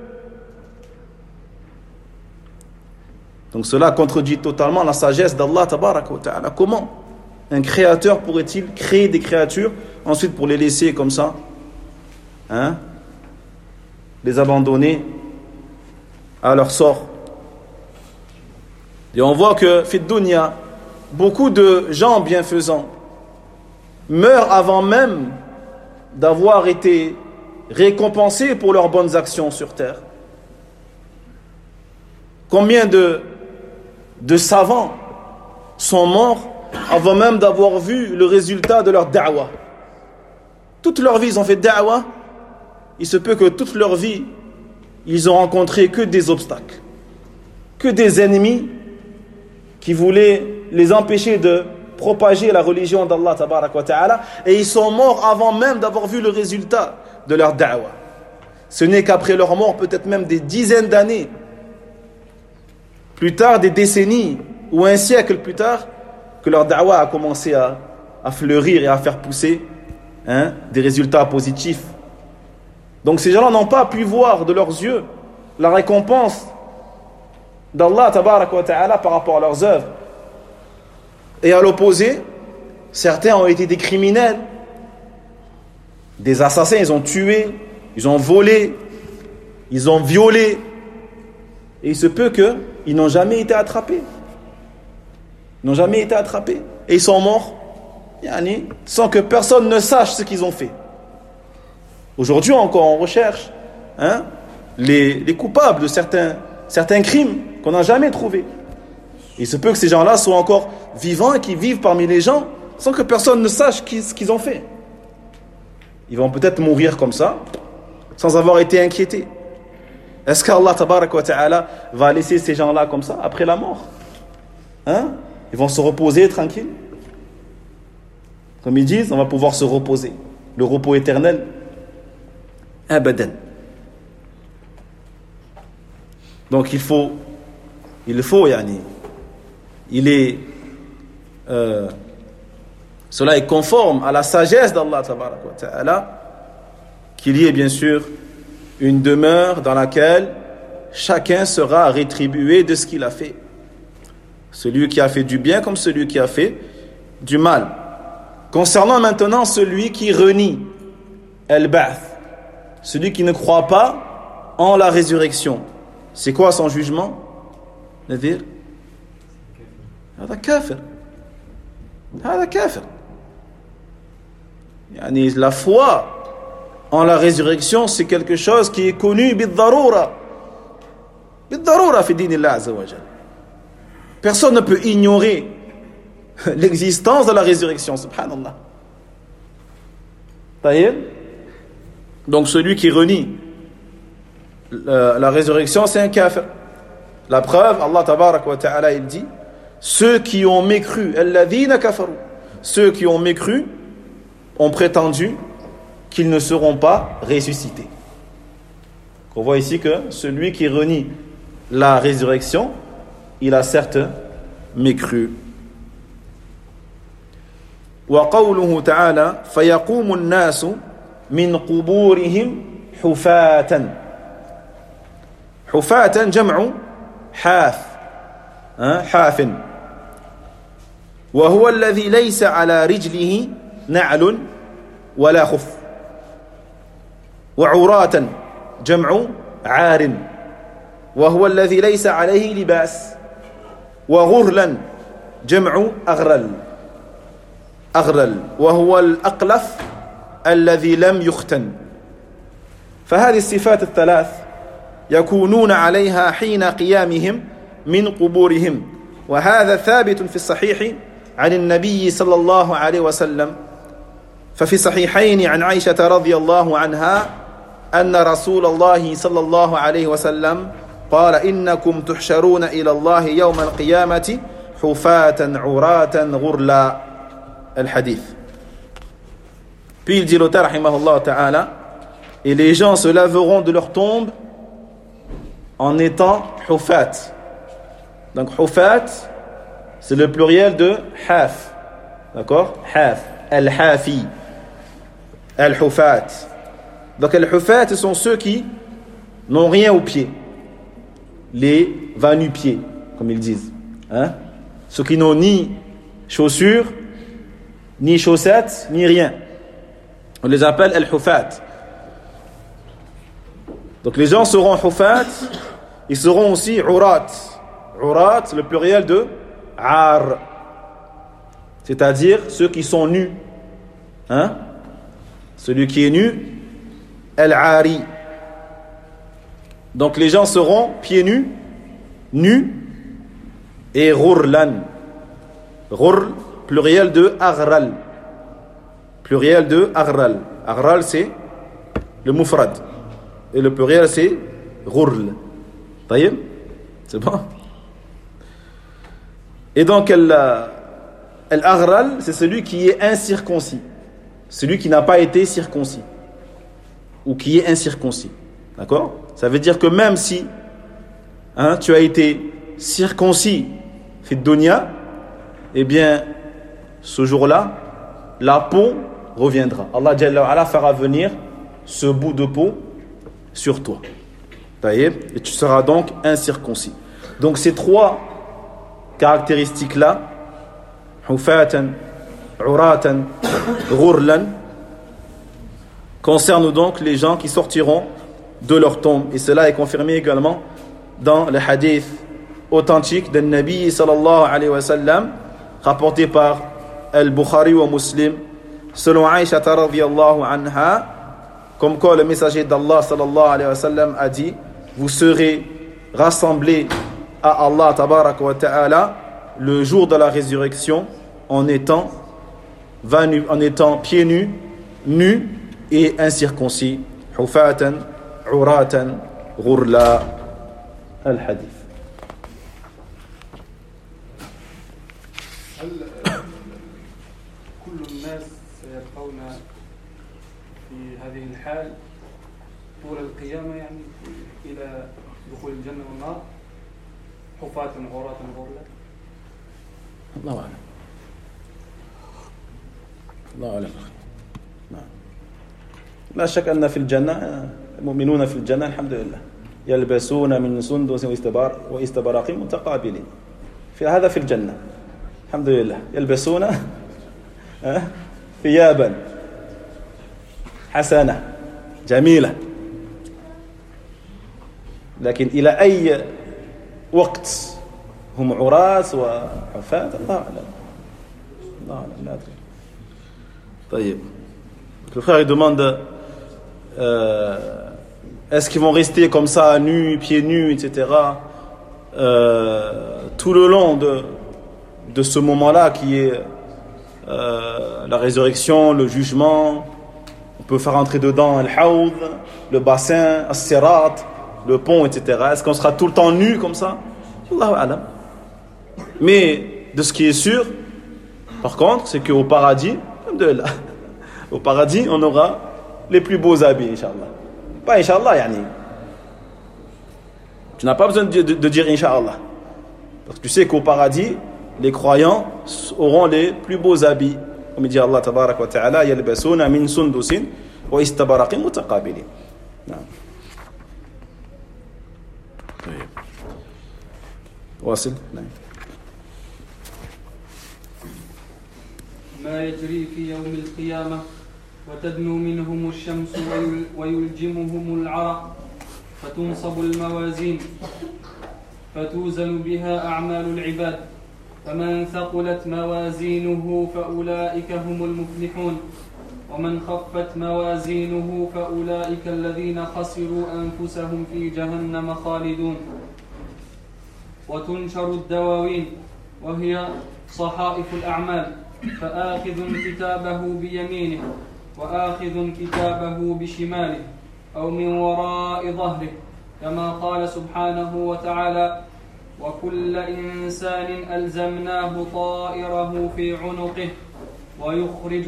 [SPEAKER 1] Donc cela contredit totalement la sagesse d'Allah tabaraka wa ta'ala. Comment un créateur pourrait-il créer des créatures, ensuite pour les laisser comme ça, les abandonner à leur sort? Et on voit que fi dunya, beaucoup de gens bienfaisants meurent avant même d'avoir été récompensés pour leurs bonnes actions sur terre. Combien de savants sont morts avant même d'avoir vu le résultat de leur da'wah? Toute leur vie, ils ont fait da'wah. Il se peut que toute leur vie, ils ont rencontré que des obstacles, que des ennemis qui voulaient les empêcher de propager la religion d'Allah tabaraka wa ta'ala, et ils sont morts avant même d'avoir vu le résultat de leur da'wah. Ce n'est qu'après leur mort, peut-être même des dizaines d'années plus tard, des décennies ou un siècle plus tard, que leur da'wah a commencé à fleurir et à faire pousser des résultats positifs. Donc ces gens-là n'ont pas pu voir de leurs yeux la récompense d'Allah tabaraka wa ta'ala par rapport à leurs œuvres. Et à l'opposé, certains ont été des criminels, des assassins. Ils ont tué, ils ont volé, ils ont violé, et il se peut qu'ils n'ont jamais été attrapés. Ils n'ont jamais été attrapés, et ils sont morts sans que personne ne sache ce qu'ils ont fait. Aujourd'hui encore, on recherche les coupables de certains crimes qu'on n'a jamais trouvés. Il se peut que ces gens-là soient encore vivants et qu'ils vivent parmi les gens sans que personne ne sache ce qu'ils ont fait. Ils vont peut-être mourir comme ça, sans avoir été inquiétés. Est-ce qu'Allah tabaraka wa ta'ala va laisser ces gens-là comme ça après la mort? Ils vont se reposer tranquilles. Comme ils disent, on va pouvoir se reposer. Le repos éternel. Abadan. Donc il faut cela est conforme à la sagesse d'Allah tabaraka wa ta'ala qu'il y ait bien sûr une demeure dans laquelle chacun sera rétribué de ce qu'il a fait. Celui qui a fait du bien comme celui qui a fait du mal. Concernant maintenant celui qui renie al-ba'th, celui qui ne croit pas en la résurrection, c'est quoi son jugement? Nadir? هذا كافر. هذا كافر. La foi en la résurrection, c'est quelque chose qui est connu بالضرورة. بالضرورة في دين الله عز وجل. Personne ne peut ignorer l'existence de la résurrection, subhanallah. Donc celui qui renie la résurrection, c'est un kafir. La preuve, Allah tabaraka wa ta'ala, il dit, ceux qui ont mécru, alladhina kafaru, ceux qui ont mécru ont prétendu qu'ils ne seront pas ressuscités. On voit ici que celui qui renie la résurrection, il a certes mécru. وقوله تعالى فيقوم الناس من قبورهم حفاة. حفاة جمع حاف، حاف، وهو الذي ليس على رجله نعل ولا خف. وعراة جمع عار، وهو الذي ليس عليه لباس. وغرلا جمع أغرل، أغرل وهو الأقلف الذي لم يختن. فهذه الصفات الثلاث يكونون عليها حين قيامهم من قبورهم، وهذا ثابت في الصحيح عن النبي صلى الله عليه وسلم. ففي صحيحين عن عائشة رضي الله عنها أن رسول الله صلى الله عليه وسلم قال إنكم تحشرون إلى الله يوم القيامة حفاة عراة غرلا. Al-Hadith. Puis il dit l'auteur rahimahullah ta'ala, et les gens se laveront de leur tombe en étant hufat. Donc hufat, c'est le pluriel de haf. D'accord? Haf. al-hafi, al-hufat. Donc al-hufat, ce sont ceux qui n'ont rien aux pieds, les va-nu-pieds, comme ils disent. Hein? Ceux qui n'ont ni chaussures, ni chaussettes, ni rien. On les appelle al-hufat. Donc les gens seront hufat, ils seront aussi urat. Urat, le pluriel de ar, c'est-à-dire ceux qui sont nus. Hein? Celui qui est nu, al-ari. Donc les gens seront pieds nus, et ghurlan. Ghurl, pluriel de aghral. Pluriel de aghral. Aghral, c'est le mufrad. Et le pluriel, c'est ghurl. Taïm? C'est bon? Et donc, l'aghral, c'est celui qui est incirconcis. Celui qui n'a pas été circoncis. Ou qui est incirconcis. D'accord? Ça veut dire que même si tu as été circoncis fi dunya, eh bien, ce jour-là, la peau reviendra. Allah Jalla wa Ala fera venir ce bout de peau sur toi. Et tu seras donc incirconcis. Donc ces trois caractéristiques-là, hufatan, uratan, ghurlan, concernent donc les gens qui sortiront de leur tombe. Et cela est confirmé également dans le hadith authentique d'un Nabi sallallahu alayhi wa sallam, rapporté par Al-Bukhari wa Muslim, selon Aïcha radhiyallahu anha, comme quoi le messager d'Allah sallallahu alayhi wa sallam a dit: vous serez rassemblés à Allah tabaraka wa ta'ala le jour de la résurrection en étant pieds nus, nus et incirconcis. Hufatan, uratan, ghurla. Al-hadith.
[SPEAKER 2] كل الناس سيبقون في هذه الحال طول القيامة، يعني إلى دخول الجنة والنار، حفاة عراة غرلا.
[SPEAKER 1] الله أعلم. الله أعلم. نعم. لا شك أن في الجنة المؤمنون في الجنة الحمد لله يلبسون من سندس واستبرق متقابلين. في هذا في الجنة الحمد لله يلبسون ثيابا حسنة جميلة، لكن إلى أي وقت هم عراة وحفاة الله أعلم. الله أعلم لا أدري. طيب. Le frère il demande est-ce qu'ils vont rester comme ça, nus, pieds nus, etc. Tout le long de ce moment-là qui est la résurrection, le jugement. On peut faire entrer dedans le hawd, le bassin, le sirat, le pont, etc. Est-ce qu'on sera tout le temps nus comme ça? Allahu a'lam. Mais de ce qui est sûr, par contre, c'est qu'au paradis, alhamdulillah, au paradis, on aura les plus beaux habits, Inch'Allah. Pas Inch'Allah, yani. Tu n'as pas besoin de dire Inch'Allah. Parce que tu sais qu'au paradis, les croyants auront les plus beaux habits. Comme dit Allah tabarak wa ta'ala, yalbasuna min sundusin wa istabaraqin mutaqabilin. واصل. نعم.
[SPEAKER 2] ما يجري في يوم القيامة وتدنو منهم الشمس ويلجمهم العرق فتنصب الموازين فتوزن بها أعمال العباد فمن ثقلت موازينه فأولئك هم المفلحون ومن خفت موازينه فأولئك الذين خسروا أنفسهم في جهنم خالدون. وتنشر الدواوين وهي صحائف الأعمال فآخذ كتابه بيمينه وآخذ كتابه بشماله أو من وراء ظهره كما قال سبحانه وتعالى: وكل إنسان ألزمناه طائره في عنقه ونخرج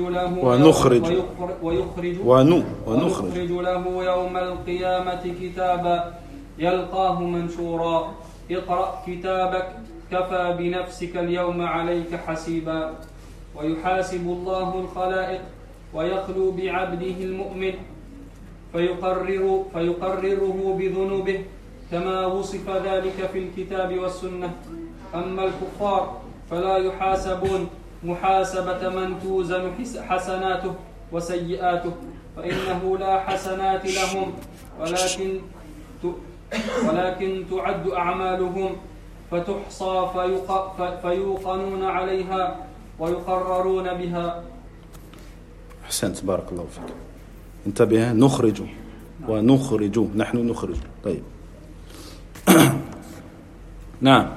[SPEAKER 2] له يوم القيامة كتابا يلقاه منشورا اقرأ كتابك كفى بنفسك اليوم عليك حسيبا ويحاسب الله الخلائق ويخلو بعبده المؤمن فيقرره بذنوبه كما وصف ذلك في الكتاب والسنة. أما الكفار فلا يحاسبون محاسبة من توزن حسناته وسيئاته، فإنه لا حسنات لهم ولكن تعد أعمالهم فتحصى فيوقنون عليها ويقررون بها.
[SPEAKER 1] أحسنت، بارك الله فيك. انتبه، نخرج ونخرج، نحن نخرج. طيب. نعم.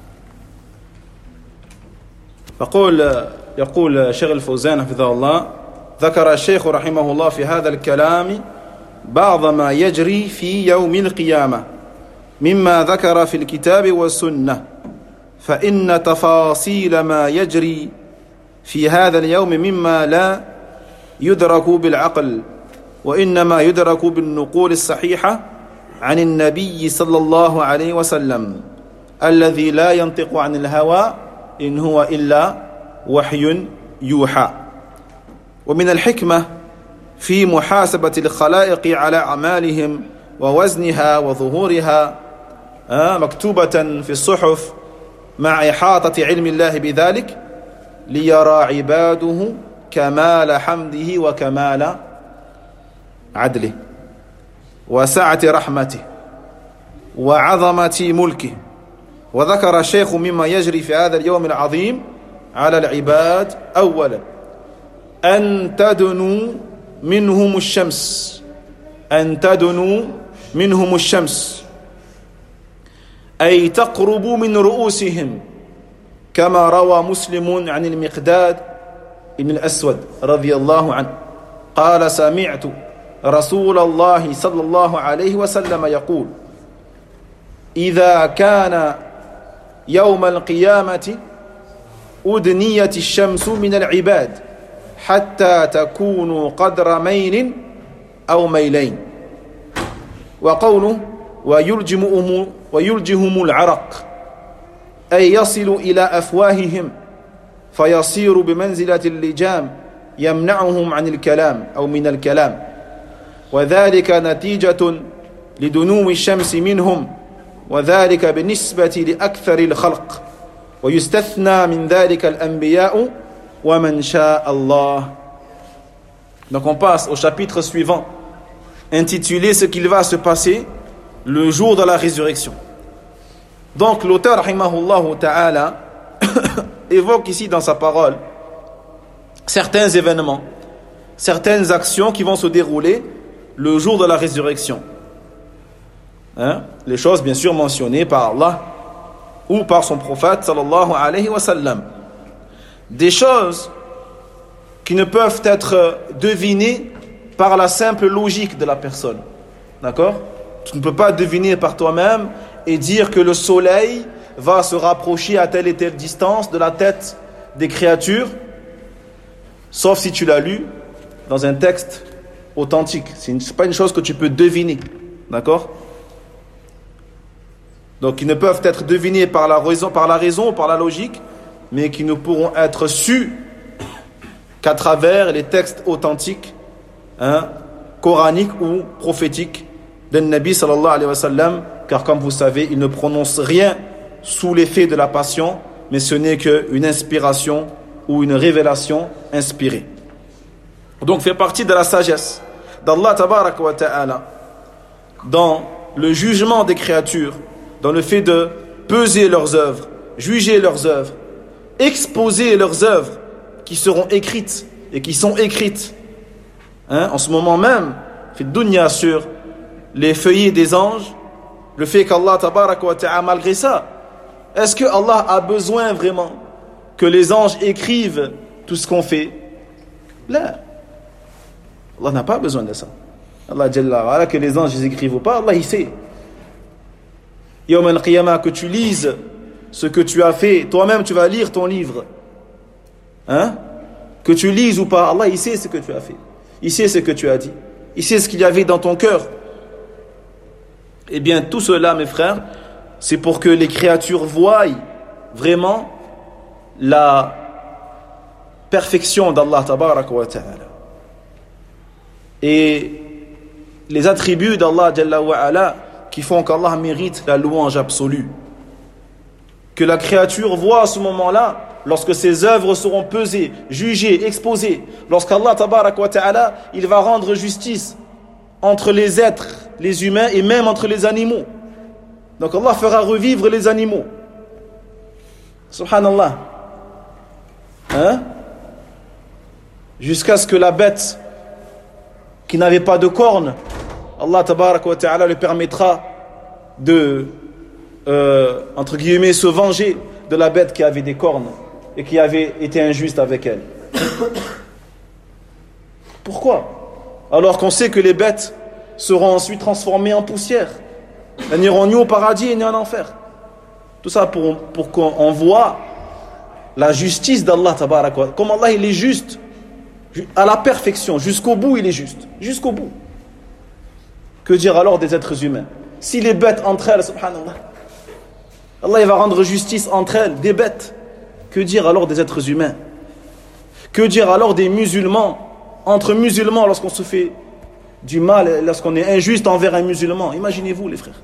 [SPEAKER 1] يقول شيخ الفوزان حفظه الله: ذكر الشيخ رحمه الله في هذا الكلام بعض ما يجري في يوم القيامة مما ذكر في الكتاب والسنة، فإن تفاصيل ما يجري في هذا اليوم مما لا يدرك بالعقل، وإنما يدرك بالنقول الصحيحة عن النبي صلى الله عليه وسلم الذي لا ينطق عن الهوى إن هو إلا وحي يوحى. ومن الحكمة في محاسبة الخلائق على أعمالهم ووزنها وظهورها مكتوبة في الصحف مع إحاطة علم الله بذلك، ليرى عباده كمال حمده وكمال عدله وسعة رحمته وعظمة ملكه. وذكر الشيخ مما يجري في هذا اليوم العظيم على العباد: أولا أن تدنو منهم الشمس، أن تدنو منهم الشمس أي تقرب من رؤوسهم، كما روى مسلم عن المقداد بن الأسود رضي الله عنه قال: سمعت رسول الله صلى الله عليه وسلم يقول: إذا كان يوم القيامة أدنيت الشمس من العباد حتى تكون قدر ميل أو ميلين. وقوله: ويلجهم العرق أي يصل إلى أفواههم فيصير بمنزلة اللجام يمنعهم عن الكلام أو من الكلام، وذلك نتيجة لدنو الشمس منهم، وذلك بالنسبة لأكثر الخلق، ويستثنى من ذلك الأنبياء ومن شاء الله. Donc on passe au chapitre suivant, intitulé ce qu'il va se passer le jour de la résurrection. Donc l'auteur rahimahullah ta'ala évoque ici dans sa parole certains événements, certaines actions qui vont se dérouler le jour de la résurrection. Les choses bien sûr mentionnées par Allah ou par son prophète sallallahu alayhi wa sallam. Des choses qui ne peuvent être devinées par la simple logique de la personne. D'accord? Tu ne peux pas deviner par toi-même et dire que le soleil va se rapprocher à telle et telle distance de la tête des créatures, sauf si tu l'as lu dans un texte authentique. Ce n'est pas une chose que tu peux deviner. D'accord? Donc, ils ne peuvent être devinés par la raison ou par la logique, mais qui ne pourront être sus qu'à travers les textes authentiques, coraniques ou prophétiques d'un Nabi sallallahu alayhi wa sallam, car comme vous savez, il ne prononce rien sous l'effet de la passion, mais ce n'est qu'une inspiration ou une révélation inspirée. Donc, fait partie de la sagesse d'Allah tabaraka wa ta'ala dans le jugement des créatures, dans le fait de peser leurs œuvres, juger leurs œuvres, exposer leurs œuvres qui seront écrites et qui sont écrites en ce moment même, fait dunya sur les feuillets des anges, le fait qu'Allah tabaraka wa ta'ala, malgré ça, est-ce que Allah a besoin vraiment que les anges écrivent tout ce qu'on fait? Là, Allah n'a pas besoin de ça. Allah Jalla wa ala, que les anges écrivent ou pas, Allah il sait. Yawm al-Qiyamah, que tu lises ce que tu as fait, toi-même tu vas lire ton livre. Que tu lises ou pas, Allah il sait ce que tu as fait. Il sait ce que tu as dit. Il sait ce qu'il y avait dans ton cœur. Eh bien, tout cela, mes frères, c'est pour que les créatures voient vraiment perfection d'Allah tabaraka wa ta'ala et les attributs d'Allah jalla wa ala qui font qu'Allah mérite la louange absolue. Que la créature voit à ce moment-là, lorsque ses œuvres seront pesées, jugées, exposées, lorsqu'Allah tabarak wa ta'ala, il va rendre justice entre les êtres, les humains et même entre les animaux. Donc Allah fera revivre les animaux. Subhanallah. Jusqu'à ce que la bête qui n'avait pas de cornes, Allah tabarak wa ta'ala lui permettra de entre guillemets se venger de la bête qui avait des cornes et qui avait été injuste avec elle. Pourquoi? Alors qu'on sait que les bêtes seront ensuite transformées en poussière. Elles n'iront ni au paradis ni en enfer. Tout ça pour qu'on voit la justice d'Allah tabarak wa ta'ala. Comme Allah il est juste à la perfection, jusqu'au bout il est juste, jusqu'au bout. Que dire alors des êtres humains? Si les bêtes entre elles, subhanallah, Allah il va rendre justice entre elles, des bêtes. Que dire alors des êtres humains? Que dire alors des musulmans? Entre musulmans, lorsqu'on se fait du mal, lorsqu'on est injuste envers un musulman. Imaginez-vous les frères.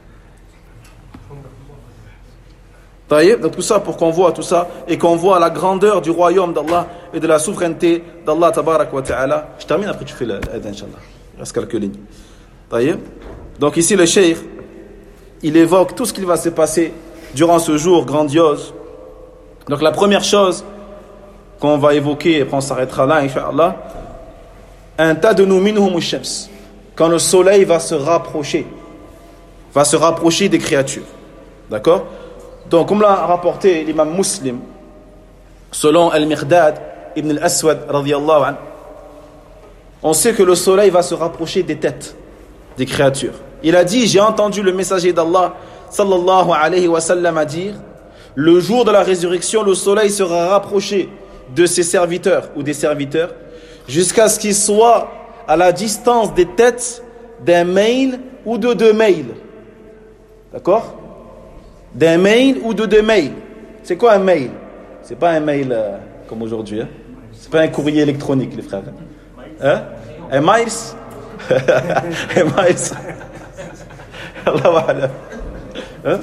[SPEAKER 1] Donc tout ça pour qu'on voit tout ça et qu'on voit la grandeur du royaume d'Allah et de la souveraineté d'Allah tabarak wa ta'ala. Je termine, après tu fais l'aide, Inch'Allah. Il reste quelques lignes. Donc ici le cheikh, il évoque tout ce qui va se passer durant ce jour grandiose. Donc la première chose qu'on va évoquer, et après on s'arrêtera là, Inch'Allah, un tas de nous minhum shams, quand le soleil va se rapprocher des créatures. D'accord? Donc comme l'a rapporté l'imam Muslim, selon Al-Miqdad ibn al-Aswad radiyallahu anhu, on sait que le soleil va se rapprocher des têtes des créatures. Il a dit, j'ai entendu le messager d'Allah sallallahu alayhi wa sallam à dire, le jour de la résurrection, le soleil sera rapproché de ses serviteurs ou des serviteurs jusqu'à ce qu'il soit à la distance des têtes d'un mail ou de 2 mails. D'accord? D'un mail ou de 2 mails. C'est quoi un mail? C'est pas un mail comme aujourd'hui. Hein? C'est pas un courrier électronique, les frères. Hein? Un miles? Un miles? Allah wa alam. Hein?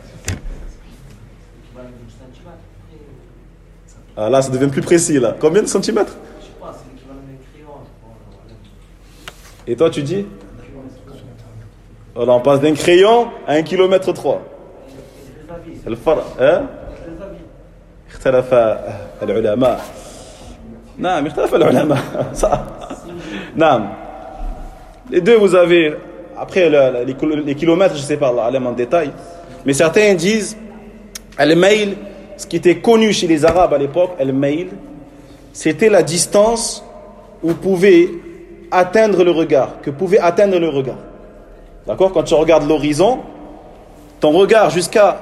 [SPEAKER 1] Ah là, ça devient plus précis là. Combien de centimètres?
[SPEAKER 3] Je sais pas, c'est l'équivalent d'un crayon.
[SPEAKER 1] Et toi, tu dis? Voilà, on passe d'un crayon à 1,3 km. الفرق اختلف العلماء نعم اختلف العلماء صح نعم les deux vous avez après les kilomètres je sais pas Allah en détail mais certains disent al-mail, ce qui était connu chez les arabes à l'époque, al-mail c'était la distance où pouvait atteindre le regard, d'accord? Quand tu regardes l'horizon, ton regard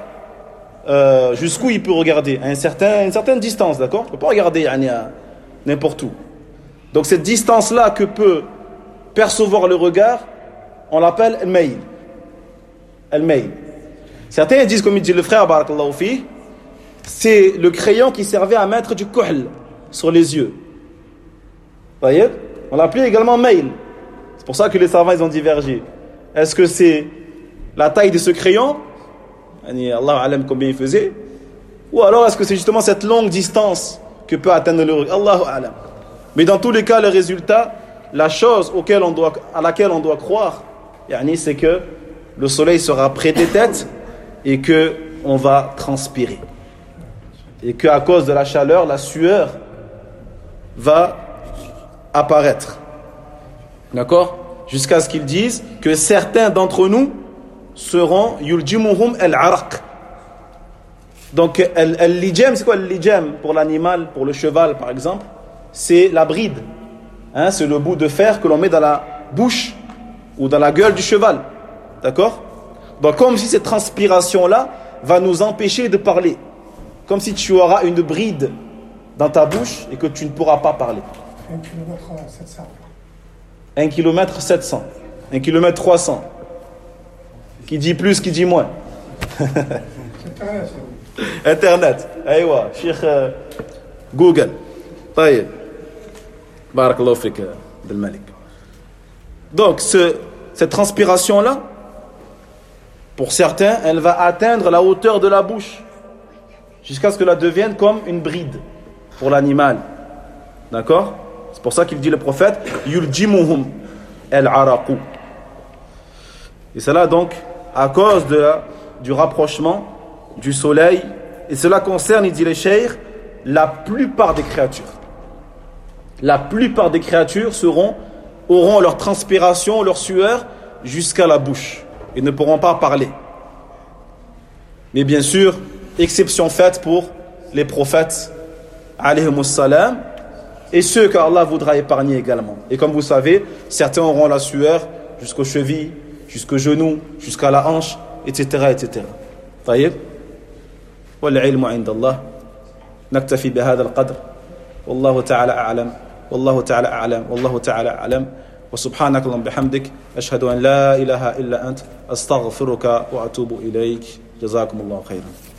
[SPEAKER 1] jusqu'où il peut regarder, à une certaine distance, d'accord? Il ne peut pas regarder n'importe où. Donc cette distance-là que peut percevoir le regard, on l'appelle al-mail. Al-mail. Certains disent, comme il dit le frère, barakallahu fi, c'est le crayon qui servait à mettre du kuhl sur les yeux. Vous voyez? On l'appelait également mail. C'est pour ça que les savants ils ont divergé. Est-ce que c'est la taille de ce crayon? Allah alam combien il faisait, ou alors est-ce que c'est justement cette longue distance que peut atteindre le regard? Allahu alam. Mais dans tous les cas, le résultat, la chose à laquelle on doit croire, c'est que le soleil sera près des têtes et que on va transpirer et qu'à cause de la chaleur, la sueur va apparaître. D'accord? Jusqu'à ce qu'ils disent que certains d'entre nous seront yuljimuhum al-araq. Donc al-lijam, c'est quoi al-lijam pour l'animal, pour le cheval par exemple? C'est la bride. C'est le bout de fer que l'on met dans la bouche ou dans la gueule du cheval. D'accord? Donc comme si cette transpiration-là va nous empêcher de parler. Comme si tu auras une bride dans ta bouche et que tu ne pourras pas parler.
[SPEAKER 4] 1 km 700.
[SPEAKER 1] 1 km 700. 1 km 300. Qui dit plus, qui dit moins.
[SPEAKER 4] Internet.
[SPEAKER 1] Internet. Aïwa, Cheikh Google. طيب بارك الله فيك بالملك. Donc cette transpiration là, pour certains, elle va atteindre la hauteur de la bouche jusqu'à ce que la devienne comme une bride pour l'animal. D'accord? C'est pour ça qu'il dit le prophète yuljimuhum al-araqu. Et cela donc à cause du rapprochement du soleil, et cela concerne, il dit les cheikh, la plupart des créatures. La plupart des créatures auront leur transpiration, leur sueur jusqu'à la bouche. Ils ne pourront pas parler. Mais bien sûr, exception faite pour les prophètes, alayhimus salam, et ceux qu'Allah voudra épargner également. Et comme vous savez, certains auront la sueur jusqu'aux chevilles, jusqu'aux genoux, jusqu'à la hanche, etc. etc. طيب والعلم عند الله نكتفي بهذا القدر والله تعالى أعلم والله تعالى أعلم والله تعالى أعلم وسبحانك اللهم بحمدك أشهد أن لا إله إلا أنت أستغفرك وأتوب إليك جزاكم الله خيرا.